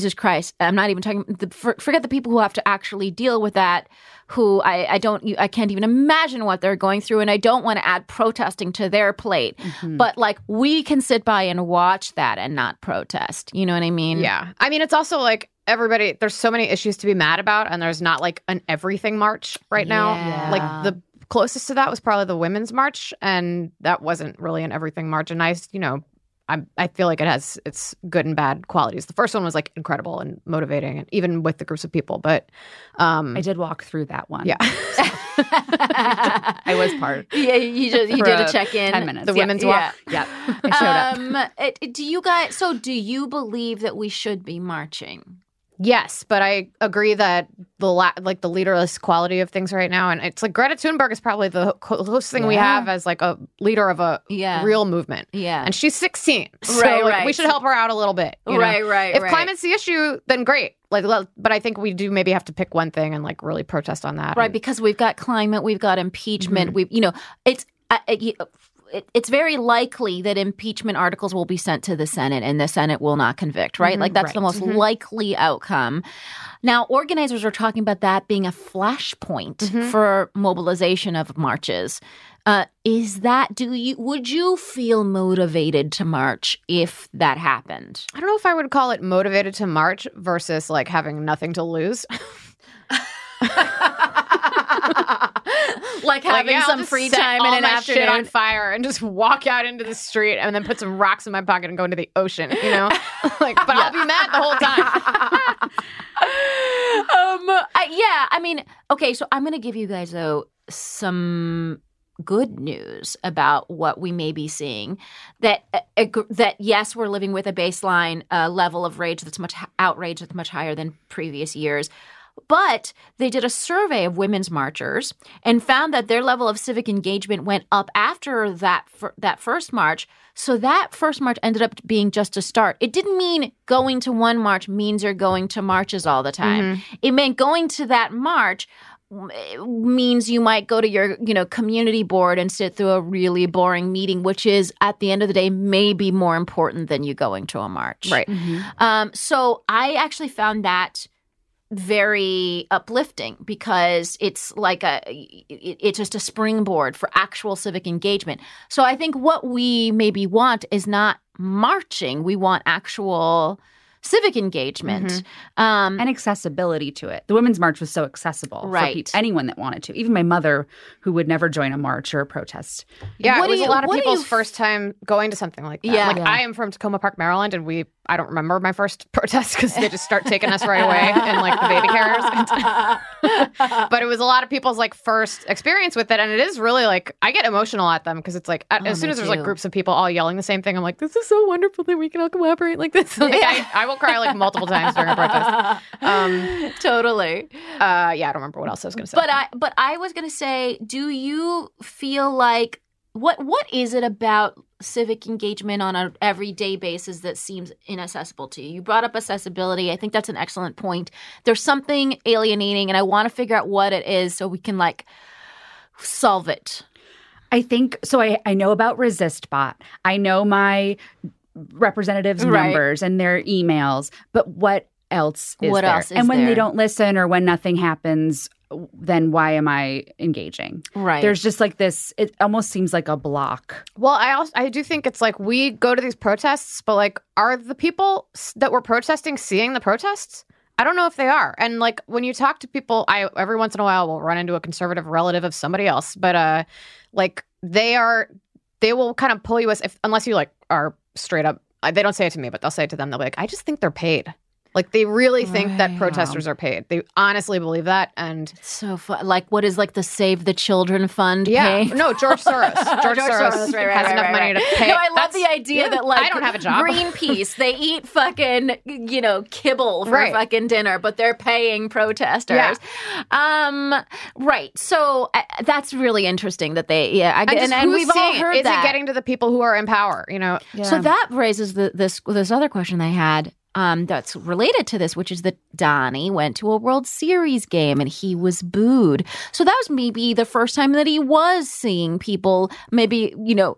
Jesus Christ, I'm not even talking, forget the people who have to actually deal with that, who I can't even imagine what they're going through, and I don't want to add protesting to their plate. But like, we can sit by and watch that and not protest. You know what I mean? Yeah. I mean, it's also like everybody, there's so many issues to be mad about, and there's not like an everything march right now. Like the closest to that was probably the Women's March, and that wasn't really an everything march. And I feel like it has its good and bad qualities. The first one was like incredible and motivating, and even with the groups of people. But I did walk through that one. Yeah. I was part. Yeah, you did a check-in. 10 minutes. The women's walk. Yeah. I showed up. Do you believe that we should be marching? Yes, but I agree that the leaderless quality of things right now, and it's like Greta Thunberg is probably the closest thing we have as like a leader of a real movement. Yeah, and she's 16, so we should help her out a little bit. You know? Right. If climate's the issue, then great. But I think we do maybe have to pick one thing and like really protest on that. Right, because we've got climate, we've got impeachment. It's very likely that impeachment articles will be sent to the Senate and the Senate will not convict, right? Like that's the most likely outcome. Now, organizers are talking about that being a flashpoint for mobilization of marches. Would you feel motivated to march if that happened? I don't know if I would call it motivated to march versus like having nothing to lose. Like having some free time in an afternoon, shit on fire, and just walk out into the street, and then put some rocks in my pocket and go into the ocean. You know, I'll be mad the whole time. I mean, okay. So I'm going to give you guys some good news about what we may be seeing. That yes, we're living with a baseline level of outrage that's much higher than previous years. But they did a survey of women's marchers and found that their level of civic engagement went up after that first march. So that first march ended up being just a start. It didn't mean going to one march means you're going to marches all the time. It meant going to that march means you might go to your community board and sit through a really boring meeting, which is at the end of the day maybe more important than you going to a march. Right. So I actually found that very uplifting because it's like it's just a springboard for actual civic engagement. So I think what we maybe want is not marching. We want actual civic engagement and accessibility to it. The Women's March was so accessible for anyone that wanted to. Even my mother, who would never join a march or a protest. Yeah, it was a lot of people's first time going to something like that. Yeah. I am from Tacoma Park, Maryland, and I don't remember my first protest because they just start taking us right away in like the baby carriers. But it was a lot of people's like first experience with it, and it is really like I get emotional at them because it's like as soon as there's like groups of people all yelling the same thing, I'm like, this is so wonderful that we can all collaborate like this. Like, I will cry like multiple times during a protest. Totally. I don't remember what else I was going to say. But I was going to say, do you feel like what is it about civic engagement on an everyday basis that seems inaccessible to you? You brought up accessibility. I think that's an excellent point. There's something alienating, and I want to figure out what it is so we can like solve it. I think so. I know about ResistBot. I know my representatives' numbers and their emails, but what else is there? And when they don't listen or when nothing happens, then why am I engaging? Right. There's just like this, it almost seems like a block. Well, I do think it's like we go to these protests, but like, are the people that were protesting seeing the protests? I don't know if they are. And like when you talk to people, I every once in a while will run into a conservative relative of somebody else, but like they will kind of pull you unless you like are straight up. They don't say it to me, but they'll say it to them. They'll be like, I just think they're paid. Like they really think that protesters are paid. They honestly believe that, and it's so fun. Like, what is like the Save the Children Fund? Pay? No, George Soros. George Soros has enough money to pay. No, I love the idea that like I don't have a job. Greenpeace, they eat fucking kibble for fucking dinner, but they're paying protesters. Yeah. Right. So that's really interesting that they and we've all heard that. Is it getting to the people who are in power? So that raises this other question I had. that's related to this, which is that Donnie went to a World Series game and he was booed. So that was maybe the first time that he was seeing people maybe,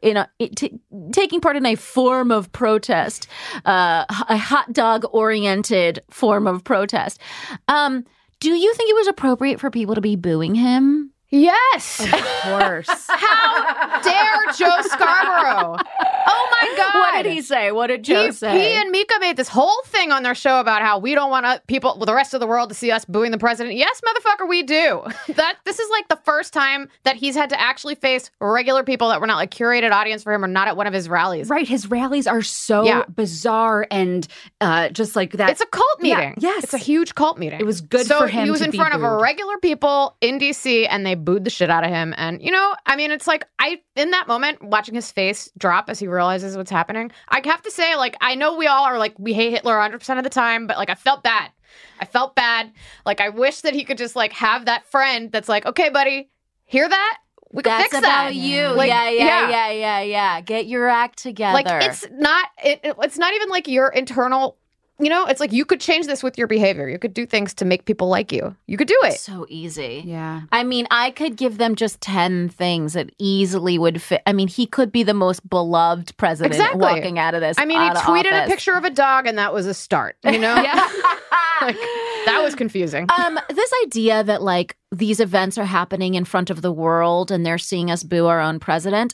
taking part in a form of protest, a hot dog-oriented form of protest. Do you think it was appropriate for people to be booing him? Yes. Of course. How dare Joe Scarborough? Oh my God. What did he say? What did Joe say? He and Mika made this whole thing on their show about how we don't want the rest of the world to see us booing the president. Yes, motherfucker, we do. This is like the first time that he's had to actually face regular people that were not like curated audience for him or not at one of his rallies. Right. His rallies are so bizarre and just like that. It's a cult meeting. Yeah, yes. It's a huge cult meeting. It was good for him. He was to in be front booed. of regular people in DC and they booed the shit out of him. And, it's like in that moment, watching his face drop as he realizes what's happening, I have to say, like, I know we all are like, we hate Hitler 100% of the time, but like, I felt bad. Like, I wish that he could just like have that friend that's like, okay, buddy, hear that? We can fix that. That's about you. Like, Yeah. Get your act together. Like, it's not even like your internal. It's like you could change this with your behavior. You could do things to make people like you. You could do it. So easy. Yeah. I mean, I could give them just 10 things that easily would fit. I mean, he could be the most beloved president walking out of this. I mean, he tweeted a picture of a dog and that was a start, Yeah. Like, that was confusing. This idea that like these events are happening in front of the world and they're seeing us boo our own president,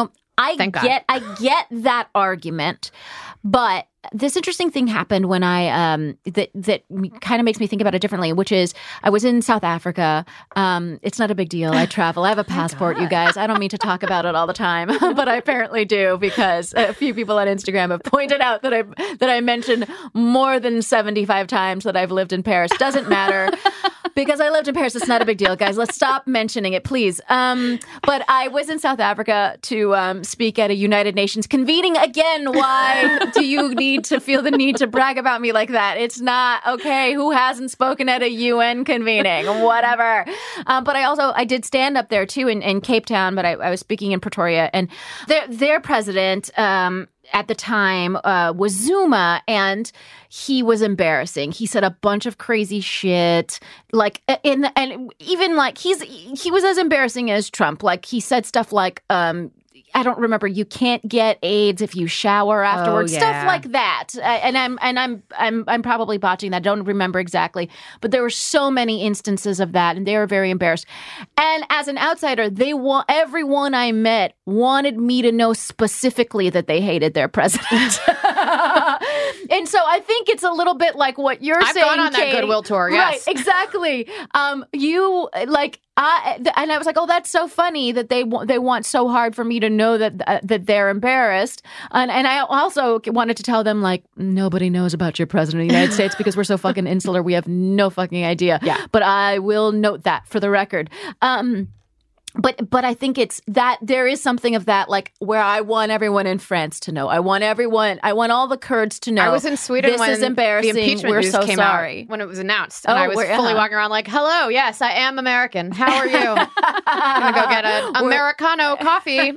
I get that argument, but this interesting thing happened when I that kind of makes me think about it differently, which is I was in South Africa. It's not a big deal. I travel. I have a passport, you guys. I don't mean to talk about it all the time, but I apparently do because a few people on Instagram have pointed out that I mentioned more than 75 times that I've lived in Paris. Doesn't matter. Because I lived in Paris, it's not a big deal, guys. Let's stop mentioning it, please. But I was in South Africa to speak at a United Nations convening again. Why do you need to feel the need to brag about me like that? It's not okay. Who hasn't spoken at a UN convening? Whatever. But I did stand up there too in Cape Town, but I was speaking in Pretoria, and their president at the time was Zuma, and he was embarrassing. He said a bunch of crazy shit, like and even like he was as embarrassing as Trump. Like he said stuff like I don't remember. You can't get AIDS if you shower afterwards. Oh, yeah. Stuff like that. I'm probably botching that. I don't remember exactly. But there were so many instances of that, and they were very embarrassed. And as an outsider, everyone I met wanted me to know specifically that they hated their president. And so I think it's a little bit like what you're saying, I've gone on Katie. that Goodwill tour. Yes, Right, exactly. You like. And I was like, oh, that's so funny that they want so hard for me to know that they're embarrassed. And I also wanted to tell them, like, nobody knows about your president of the United States because we're so fucking insular. We have no fucking idea. Yeah. But I will note that for the record. But I think it's that there is something of that, like where I want everyone in France to know. I want all the Kurds to know. I was in Sweden this when is embarrassing. the impeachment We're news so came sorry. out when it was announced, and I was fully walking around like, "Hello, yes, I am American. How are you? I'm gonna go get an Americano coffee."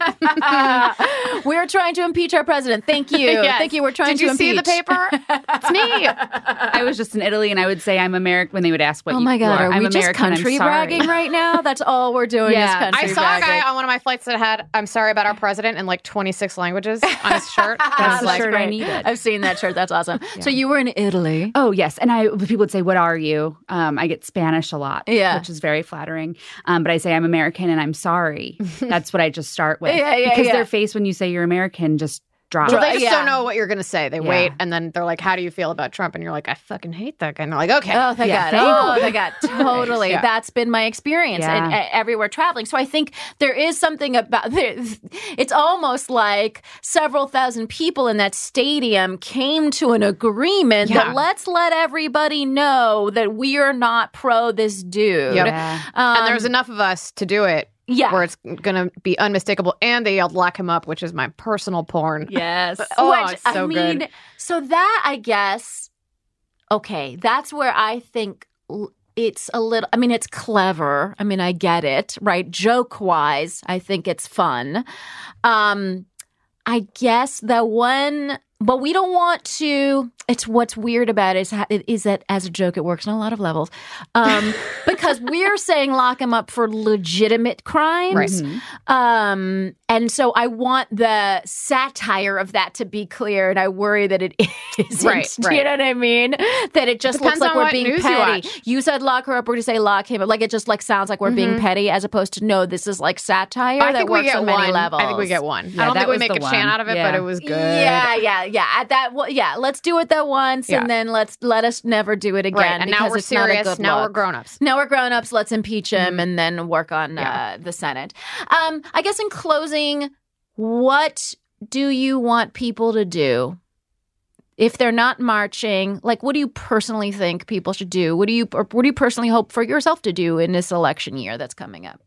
We're trying to impeach our president. Thank you. Yes. Thank you. We're trying to impeach. Did you see the paper? It's me. I was just in Italy, and I would say I'm American when they would ask what. Oh my God, are we I'm just American, country I'm sorry. bragging right now? That's all we're doing is country I saw a bragging. guy on one of my flights that had "I'm sorry about our president" in like 26 languages on his shirt. That's the Like, shirt I great. needed. I've seen that shirt. That's awesome. So you were in Italy. Oh, yes. And people would say, what are you? I get Spanish a lot, which is very flattering. But I say I'm American and I'm sorry. That's what I just start with. Because their face when you say you're American just drops. Well, they just don't know what you're going to say. They wait, and then they're like, how do you feel about Trump? And you're like, I fucking hate that guy. And they're like, okay. Oh, thank God. Oh, thank God. Totally. Yeah. That's been my experience everywhere traveling. So I think there is something about it's almost like several thousand people in that stadium came to an agreement that let's let everybody know that we are not pro this dude. Yep. And there's enough of us to do it. Yeah. Where it's going to be unmistakable. And they yelled, lock him up, which is my personal porn. Yes. Oh, it's so good. So that, I guess, okay, that's where I think it's a little, I mean, it's clever. I mean, I get it, right? Joke-wise, I think it's fun. I guess the one But we don't want to. It's what's weird about it is that as a joke, it works on a lot of levels. Because we're saying lock him up for legitimate crimes. Right. And so I want the satire of that to be clear. And I worry that it isn't. Right. Do you know what I mean? That it just Depends looks like on we're what being news you petty. watch. You said lock her up. We're going to say lock him up. Like it just like sounds like we're being petty as opposed to no, this is like satire I that think we works get on many one. levels. I think we get one. Yeah, I don't that think we was make the a chant one. out of it, Yeah. but it was good. Yeah. At that, let's do it that once, Yeah. and then let us never do it again. Right. And now because we're it's not a serious. good Now we're look. grown-ups. Now we're grown-ups. Let's impeach him and then work on the Senate. I guess in closing, what do you want people to do if they're not marching? Like, what do you personally think people should do? What do you personally hope for yourself to do in this election year that's coming up?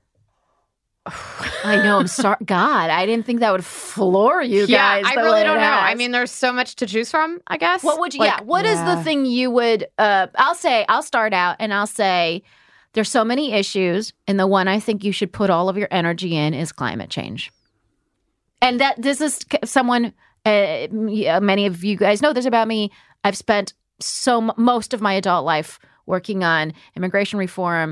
I know. I'm sorry. God, I didn't think that would floor you guys. I the really way don't it know. has. I mean, there's so much to choose from, I guess. What would you? What is the thing you would? I'll start out and I'll say there's so many issues, and the one I think you should put all of your energy in is climate change. And that this is someone. Many of you guys know this about me. I've spent most of my adult life working on immigration reform.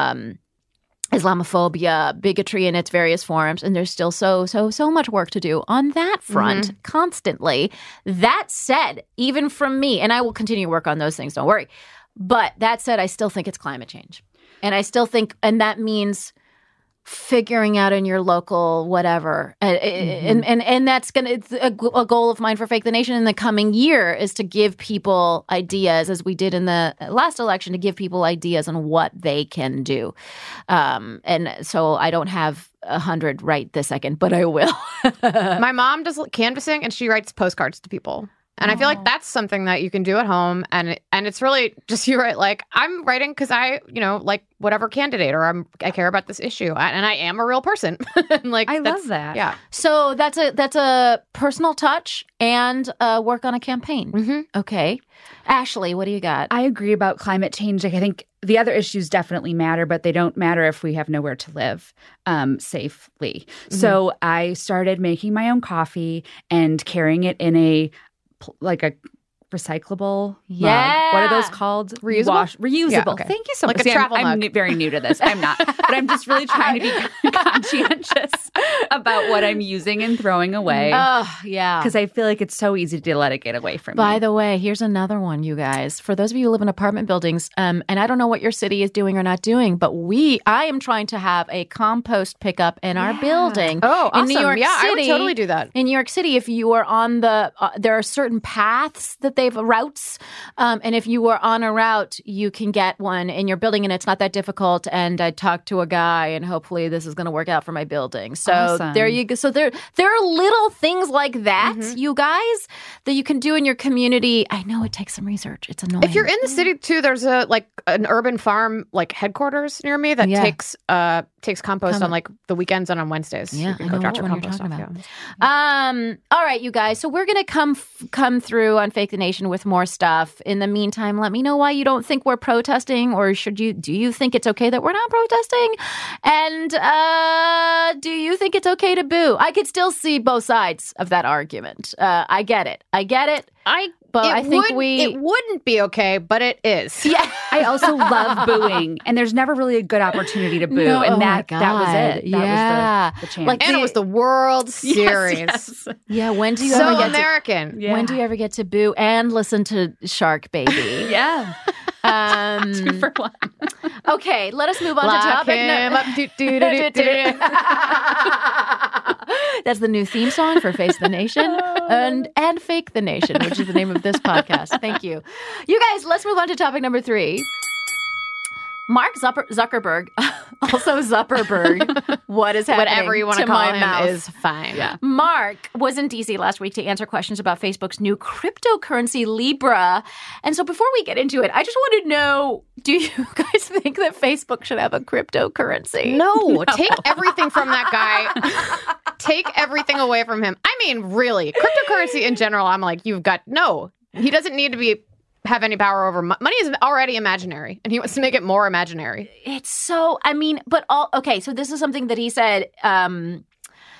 Islamophobia, bigotry in its various forms, and there's still so much work to do on that front constantly. That said, even from me, and I will continue to work on those things, don't worry. But that said, I still think it's climate change. And I still think, and that means figuring out in your local whatever. And that's going to, a goal of mine for Fake the Nation in the coming year is to give people ideas, as we did in the last election, to give people ideas on what they can do. And so I don't have 100 right this second, but I will. My mom does canvassing and she writes postcards to people. And I feel like that's something that you can do at home. And it's really just, you're right, like, I'm writing because I, like whatever candidate or I care about this issue. And I am a real person. Like, I love that. Yeah. So that's a personal touch and work on a campaign. Okay. Ashley, what do you got? I agree about climate change. Like, I think the other issues definitely matter, but they don't matter if we have nowhere to live safely. So I started making my own coffee and carrying it in a recyclable mug. What are those called? Reusable? Reusable. Yeah, okay. Thank you so Like much. a travel I'm mug. very new to this. I'm not. But I'm just really trying to be conscientious about what I'm using and throwing away. Oh, yeah. Because I feel like it's so easy to let it get away from By me. the way, here's another one, you guys. For those of you who live in apartment buildings, and I don't know what your city is doing or not doing, but I am trying to have a compost pickup in our building. Oh, awesome. In New York yeah, City, I would totally do that. In New York City, if you are on there are certain paths that they've routes, and if you are on a route, you can get one in your building, and it's not that difficult. And I talked to a guy, and hopefully this is going to work out for my building. So Awesome. there you go. So there are little things like that, you guys, that you can do in your community. I know it takes some research. It's annoying. If you're in the city too, there's an urban farm headquarters near me that takes compost on the weekends and on Wednesdays. Yeah, You can I go know drop what your one you're compost talking off, about. yeah. All right, you guys. So we're gonna come through on Fake the Nation with more stuff. In the meantime, let me know why you don't think we're protesting, or do you think it's okay that we're not protesting? And do you think it's okay to boo? I could still see both sides of that argument. I get it. But I think it wouldn't be okay, but it is. Yeah. I also love booing, and there's never really a good opportunity to boo, No, and oh my that was it. That Yeah. was the chance. Like, And it was the World Series. Yes. Yeah. When do you So ever get American. Yeah. When do you ever get to boo and listen to Shark Baby? Yeah. 2 for 1. Okay, let us move on to Lock topic. him up. Do. That's the new theme song for Face the Nation and Fake the Nation, which is the name of this podcast. Thank you. You guys, let's move on to topic number 3. Mark Zuckerberg, also Zuckerberg, what is happening? Whatever you want to my call him mouth? is fine. Yeah. Mark was in DC last week to answer questions about Facebook's new cryptocurrency, Libra. And so before we get into it, I just want to know, do you guys think that Facebook should have a cryptocurrency? No, take everything from that guy. Take everything away from him. I mean, really, cryptocurrency in general, I'm like, he doesn't need to have any power over money. Is already imaginary, and he wants to make it more imaginary. It's so, so this is something that he said,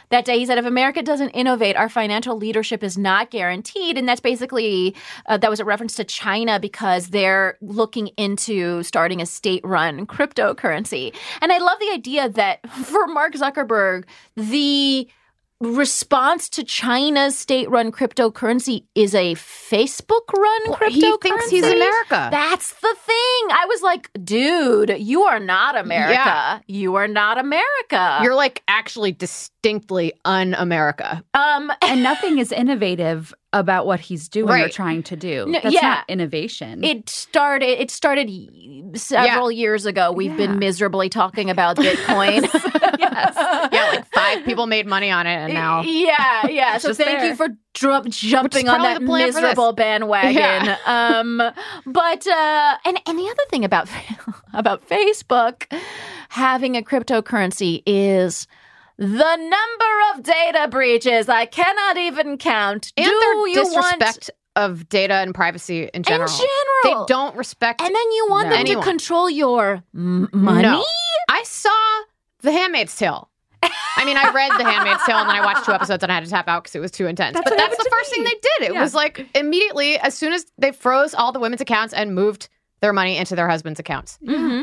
that day. He said, if America doesn't innovate, our financial leadership is not guaranteed. And that's basically, that was a reference to China because they're looking into starting a state-run cryptocurrency. And I love the idea that for Mark Zuckerberg, the response to China's state-run cryptocurrency is a Facebook-run cryptocurrency. He thinks he's America. That's the thing. I was like, dude, you are not America. Yeah. You are not America. You're like actually distinctly un-America. And nothing is innovative about what he's doing or Right. trying to do. No, That's yeah. not innovation. It started several years ago. We've been miserably talking about Bitcoin. Yes. Yeah, like 5 people made money on it, and now Yeah. So just thank there. you for jumping on probably that the plan for miserable this. bandwagon. Yeah. But and the other thing about Facebook having a cryptocurrency is the number of data breaches I cannot even count. and Do their you disrespect of data and privacy in general. They don't respect. And then you want them anyone. to control your money? No. I saw The Handmaid's Tale. I mean, I read The Handmaid's Tale and then I watched 2 episodes and I had to tap out because it was too intense. That's But what that's happened the to first thing me. they did. It Yeah. was like immediately, as soon as they froze all the women's accounts and moved their money into their husband's accounts.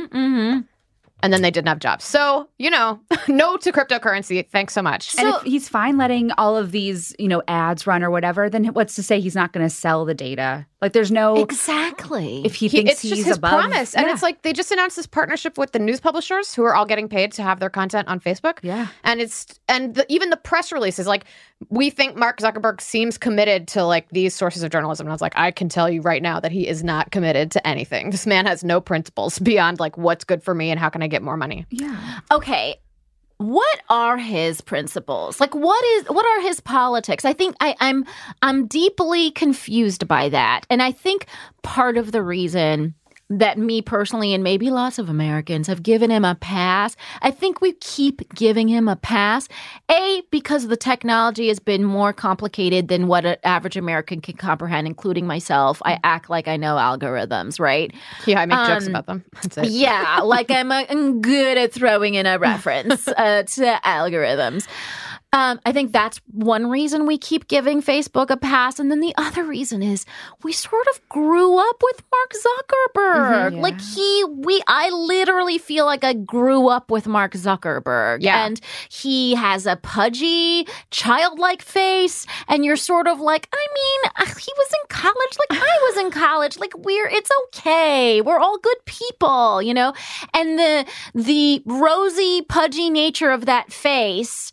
And then they didn't have jobs. So, no to cryptocurrency. Thanks so much. And if he's fine letting all of these, ads run or whatever, then what's to say he's not going to sell the data? Like, there's no Exactly. if he thinks it's he's just his above promise. And Yeah. it's like they just announced this partnership with the news publishers who are all getting paid to have their content on Facebook. Yeah. And even the press releases, like, we think Mark Zuckerberg seems committed to like these sources of journalism. And I was like, I can tell you right now that he is not committed to anything. This man has no principles beyond like what's good for me and how can I get more money. Yeah. Okay. What are his principles? Like, what are his politics? I think I'm deeply confused by that. And I think part of the reason that me personally and maybe lots of Americans have given him a pass, I think we keep giving him a pass, because the technology has been more complicated than what an average American can comprehend, including myself. I act like I know algorithms, right? Yeah, I make jokes about them. That's it. Yeah, like I'm good at throwing in a reference to algorithms. I think that's one reason we keep giving Facebook a pass. And then the other reason is we sort of grew up with Mark Zuckerberg. Yeah. Like I literally feel like I grew up with Mark Zuckerberg. Yeah. And he has a pudgy, childlike face. And you're sort of like, I mean, he was in college. Like I was in college. Like it's okay. We're all good people, And the rosy, pudgy nature of that face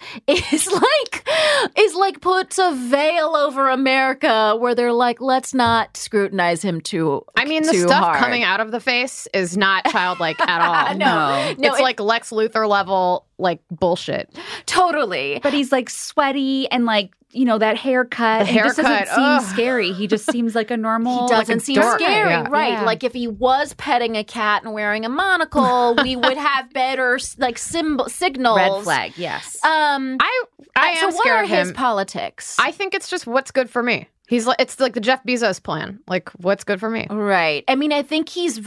is like puts a veil over America where they're like, let's not scrutinize him too. I mean, the too stuff hard. coming out of the face is not childlike at all. No, It's like Lex Luthor level, like bullshit. totally. But he's like sweaty and like, that haircut. The He just haircut, doesn't seem ugh. scary. He just seems like a normal. He doesn't like a seem dork. scary, Yeah. right? Yeah. Like if he was petting a cat and wearing a monocle, we would have better like signals. Red flag. Yes. I am so what scared are of him. his politics? I think it's just what's good for me. It's like the Jeff Bezos plan. Like, what's good for me? Right. I mean, I think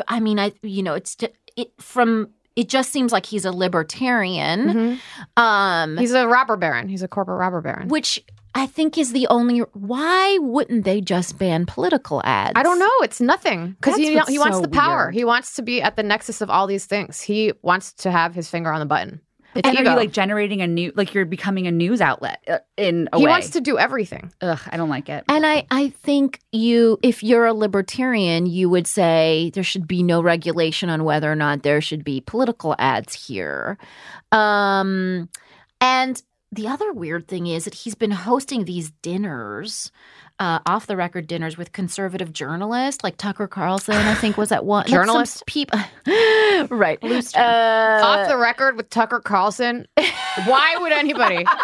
it just seems like he's a libertarian. He's a robber baron. He's a corporate robber baron. Which I think is the only. Why wouldn't they just ban political ads? I don't know. It's nothing because That's he what's wants so the power. weird. He wants to be at the nexus of all these things. He wants to have his finger on the button. It's and are ego. you like generating you're becoming a news outlet in a He way? wants to do everything. Ugh, I don't like it. And I think if you're a libertarian, you would say there should be no regulation on whether or not there should be political ads here. And the other weird thing is that he's been hosting these dinners, off the record dinners with conservative journalists like Tucker Carlson, I think was at one. Journalists? People, right? Off the record with Tucker Carlson. Why would anybody? But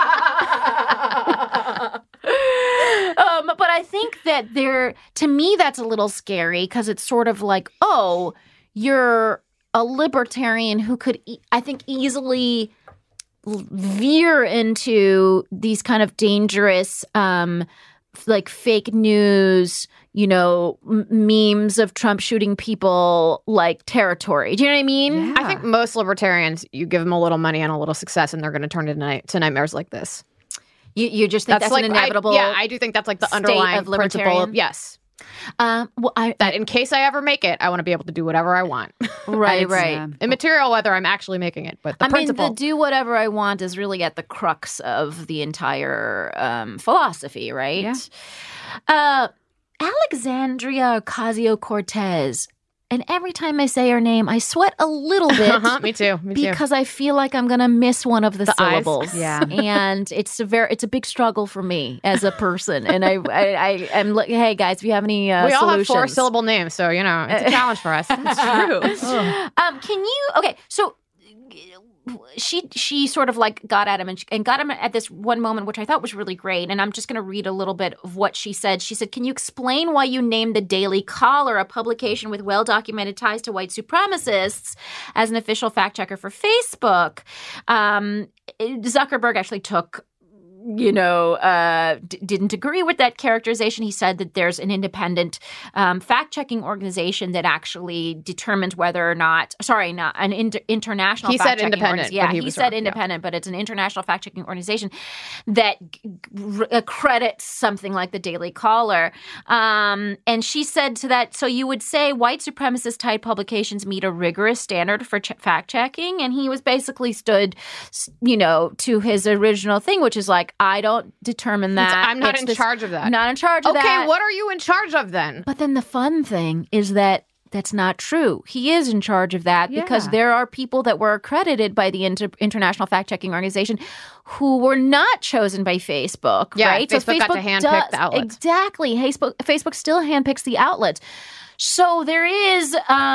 I think that to me, that's a little scary because it's sort of like, oh, you're a libertarian who could, I think, easily veer into these kind of dangerous, like fake news, memes of Trump shooting people like territory. Do you know what I mean? Yeah. I think most libertarians, you give them a little money and a little success, and they're going to turn it to nightmares like this. You just think that's like, an inevitable I do think that's like the state underlying of principle. libertarian? Yes. That in case I ever make it, I want to be able to do whatever I want. Right. Immaterial whether I'm actually making it, but the principle. The do whatever I want is really at the crux of the entire philosophy, right? Yeah. Alexandria Ocasio-Cortez. And every time I say her name, I sweat a little bit. Me too. Because I feel like I'm going to miss one of the syllables. Eyes. Yeah. And it's a big struggle for me as a person. And I'm like, hey guys, if you have any we all solutions. have 4-syllable names, so it's a challenge for us. It's true. So she sort of like got at him and got him at this one moment, which I thought was really great. And I'm just going to read a little bit of what she said. She said, "Can you explain why you named the Daily Caller, a publication with well-documented ties to white supremacists, as an official fact checker for Facebook?" Zuckerberg actually took didn't agree with that characterization. He said that there's an independent fact-checking organization that actually determines whether or not international he fact-checking said independent. Yeah, but he said independent, but it's an international fact-checking organization that accredits something like the Daily Caller. And she said to that, so you would say white supremacist-type publications meet a rigorous standard for fact-checking? And he was basically stood, to his original thing, which is like, I don't determine that. I'm not in charge of that. Not in charge of that. Okay, what are you in charge of then? But then the fun thing is that that's not true. He is in charge of that because there are people that were accredited by the International Fact-Checking Organization who were not chosen by Facebook, right? Facebook so Facebook got to handpick the outlets. Exactly. Facebook still handpicks the outlets. So there is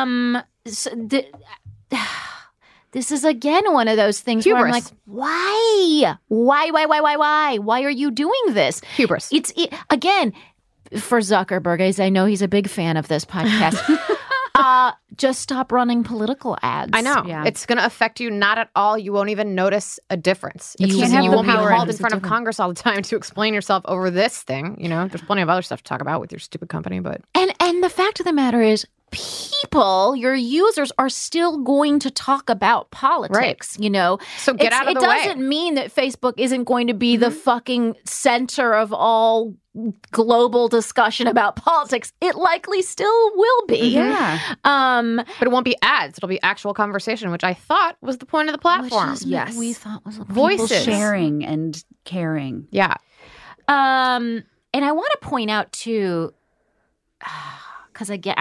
this is, again, one of those things Hubris. where I'm like, why? Why are you doing this? Hubris. Again, for Zuckerberg, as I know he's a big fan of this podcast, just stop running political ads. I know. Yeah. It's going to affect you not at all. You won't even notice a difference. You You can't have won't the be power hauled and in front of Congress all the time to explain yourself over this thing. There's plenty of other stuff to talk about with your stupid company, but... And the fact of the matter is, people, your users, are still going to talk about politics, So get out of the way. It doesn't mean that Facebook isn't going to be the fucking center of all global discussion about politics. It likely still will be. Yeah. But it won't be ads. It'll be actual conversation, which I thought was the point of the platform. Which is Yes. we thought was Voices. people Sharing and caring. Yeah. And I want to point out too, because again,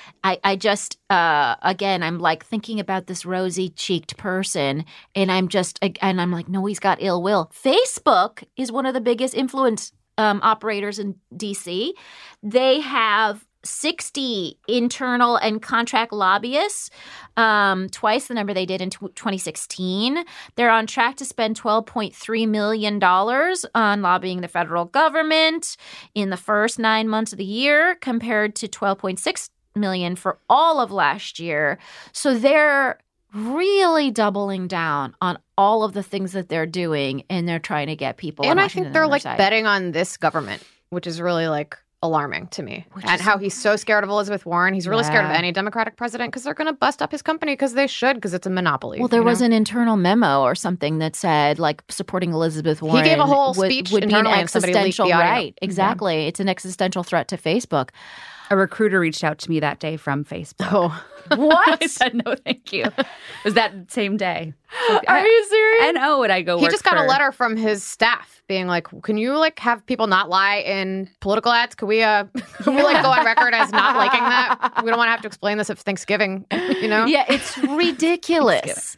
I'm like thinking about this rosy-cheeked person, and I'm like, no, he's got ill will. Facebook is one of the biggest influence operators in DC. They have 60 internal and contract lobbyists, twice the number they did in 2016. They're on track to spend $12.3 million on lobbying the federal government in the first 9 months of the year, compared to $12.6 million for all of last year. So they're really doubling down on all of the things that they're doing, and they're trying to get people. And I Washington think they're on their like side. betting on this government, which is really like alarming to me. And how he's so scared of Elizabeth Warren. He's really scared of any Democratic president because they're going to bust up his company because they should, because it's a monopoly. Well, there was an internal memo or something that said, like, supporting Elizabeth Warren. He gave a whole speech would mean internally and somebody leaked the audio. Right, exactly. It's an existential threat to Facebook. A recruiter reached out to me that day from Facebook. Oh, What? I said no, thank you. It was that same day. Are you serious? NO would I go he work just got for? a letter from his staff being like, can you like have people not lie in political ads? Could we like go on record as not liking that? We don't want to have to explain this at Thanksgiving, Yeah, it's ridiculous.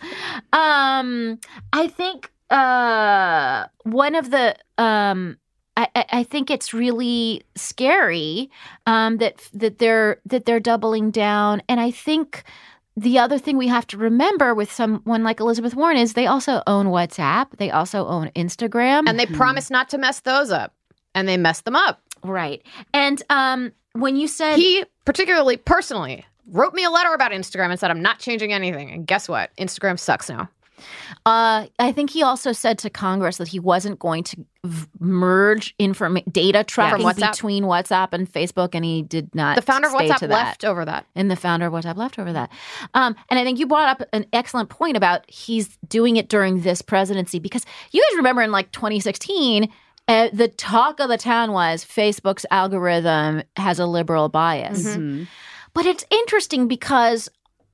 I think one of the I think it's really scary that they're doubling down, and I think the other thing we have to remember with someone like Elizabeth Warren is they also own WhatsApp, they also own Instagram, And they promised not to mess those up, and they messed them up. right. And when you said He personally wrote me a letter about Instagram and said, I'm not changing anything. And guess what? Instagram sucks now. I think he also said to Congress that he wasn't going to merge data tracking between WhatsApp and Facebook, and he did not. The founder of stay WhatsApp to left over that. And the founder of WhatsApp left over that. And I think you brought up an excellent point about he's doing it during this presidency, because you guys remember in like 2016, the talk of the town was Facebook's algorithm has a liberal bias. Mm-hmm. But it's interesting because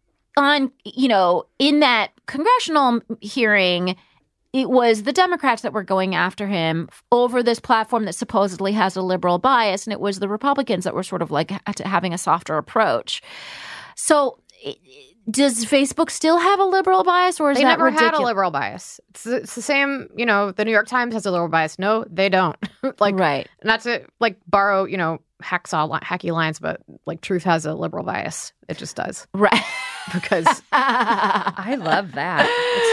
in that congressional hearing, it was the Democrats that were going after him over this platform that supposedly has a liberal bias, and it was the Republicans that were sort of like having a softer approach. So does Facebook still have a liberal bias, or is they that never ridiculous? had a liberal bias? It's the same, the New York Times has a liberal bias. No, they don't. Right. Not to borrow, hacky lines, but truth has a liberal bias. It just does. Right. Because I love that.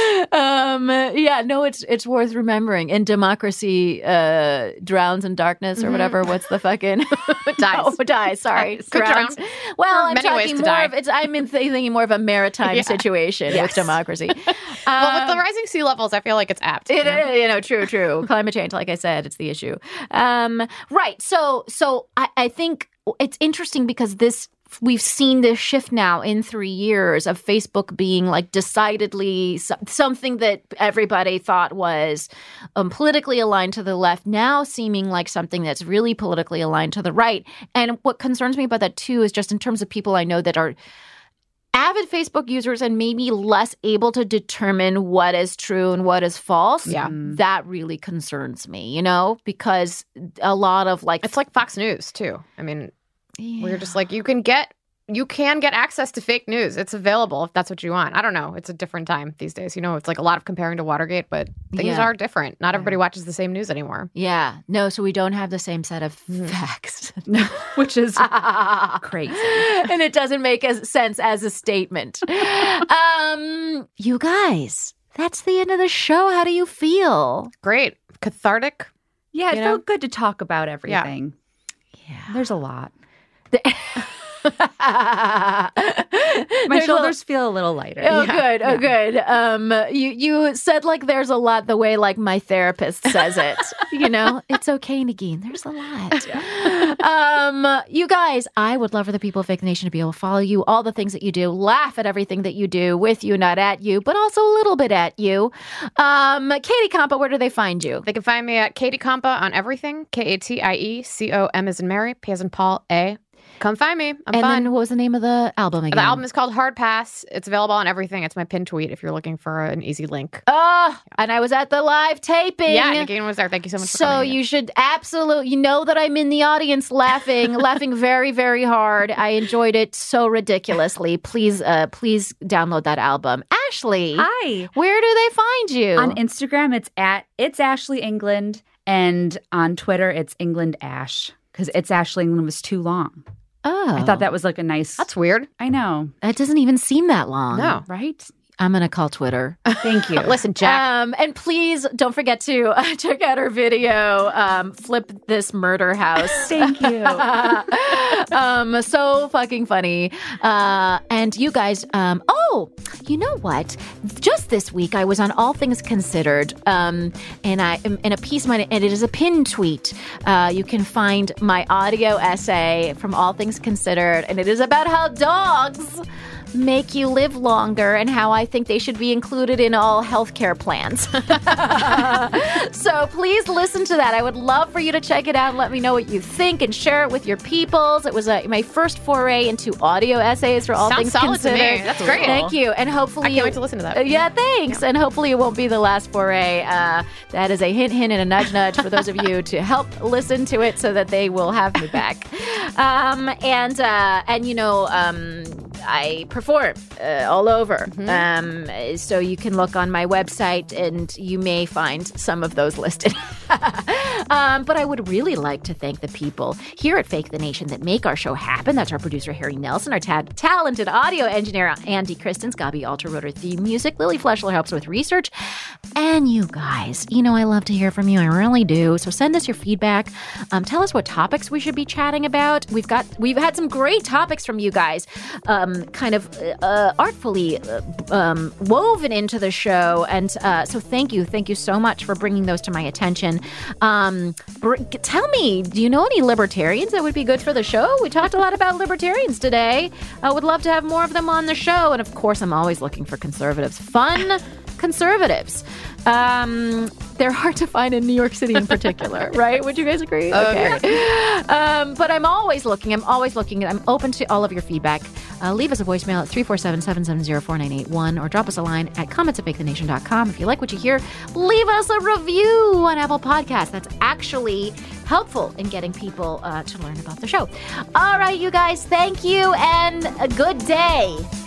It's worth remembering. And democracy drowns in darkness or whatever. What's the fucking dies? Sorry, drowns. Well, I'm talking more of I'm thinking more of a maritime situation with democracy. Well, with the rising sea levels, I feel like it's apt. True. Climate change, like I said, it's the issue. Right. So I think it's interesting because we've seen this shift now in 3 years of Facebook being decidedly something that everybody thought was politically aligned to the left, now seeming like something that's really politically aligned to the right. And what concerns me about that too is just in terms of people I know that are avid Facebook users and maybe less able to determine what is true and what is false. Yeah. That really concerns me, because a lot of it's like Fox News too. I mean, we're just you can get access to fake news. It's available if that's what you want. I don't know. It's a different time these days. It's a lot of comparing to Watergate, but things are different. Not everybody watches the same news anymore. Yeah. No, so we don't have the same set of facts. Which is crazy. And it doesn't make sense as a statement. You guys, that's the end of the show. How do you feel? Great. Cathartic. Yeah, it felt good to talk about everything. Yeah. There's a lot. My shoulders feel a little lighter. Oh, good. Oh, good. You said there's a lot the way my therapist says it. It's okay, Negin. There's a lot. Yeah. You guys, I would love for the people of Fake Nation to be able to follow you, all the things that you do, laugh at everything that you do, with you, not at you, but also a little bit at you. Katie Compa, where do they find you? They can find me at Katie Compa on everything. KATIECOM as in Mary, P as in Paul, A. Come find me. I'm fun. And then what was the name of the album again? The album is called Hard Pass. It's available on everything. It's my pinned tweet if you're looking for an easy link. And I was at the live taping. Yeah, Negin was there. Thank you so much for coming. So you should absolutely, that I'm in the audience laughing very, very hard. I enjoyed it so ridiculously. Please download that album. Ashley. Hi. Where do they find you? On Instagram, it's Ashley England. And on Twitter, it's England Ash. Because It's Ashley England was too long. Oh. I thought that was a nice... That's weird. I know. It doesn't even seem that long. No. Right? I'm going to call Twitter. Thank you. Listen, Jack. And please don't forget to check out her video, Flip This Murder House. Thank you. So fucking funny. And you guys, you know what? Just this week, I was on All Things Considered, and I am in a piece, and it is a pinned tweet. You can find my audio essay from All Things Considered, and it is about how dogs make you live longer and how I think they should be included in all healthcare plans. So please listen to that. I would love for you to check it out and let me know what you think and share it with your peoples. It was my first foray into audio essays for All Sounds Things solid Considered. to me. That's great. Thank you. And hopefully I can't wait to listen to that. Yeah, thanks. Yeah. And hopefully it won't be the last foray. That is a hint and a nudge for those of you to help listen to it so that they will have me back. I perform all over. Mm-hmm. So you can look on my website and you may find some of those listed. But I would really like to thank the people here at Fake the Nation that make our show happen. That's our producer, Harry Nelson, our talented audio engineer, Andy Christens, Gabi Alter wrote our theme music, Lily Fleschler helps with research, And you guys, I love to hear from you. I really do. So send us your feedback. Tell us what topics we should be chatting about. We've had some great topics from you guys, kind of artfully woven into the show. And so thank you so much for bringing those to my attention. Tell me, do you know any libertarians that would be good for the show? We talked a lot about libertarians today. I would love to have more of them on the show. And of course, I'm always looking for conservatives. Fun conservatives. They're hard to find in New York City in particular, right? Would you guys agree? Okay. But I'm always looking. I'm open to all of your feedback. Leave us a voicemail at 347-770-4981 or drop us a line at comments@fakethenation.com. If you like what you hear, leave us a review on Apple Podcasts. That's actually helpful in getting people to learn about the show. All right, you guys, thank you and a good day.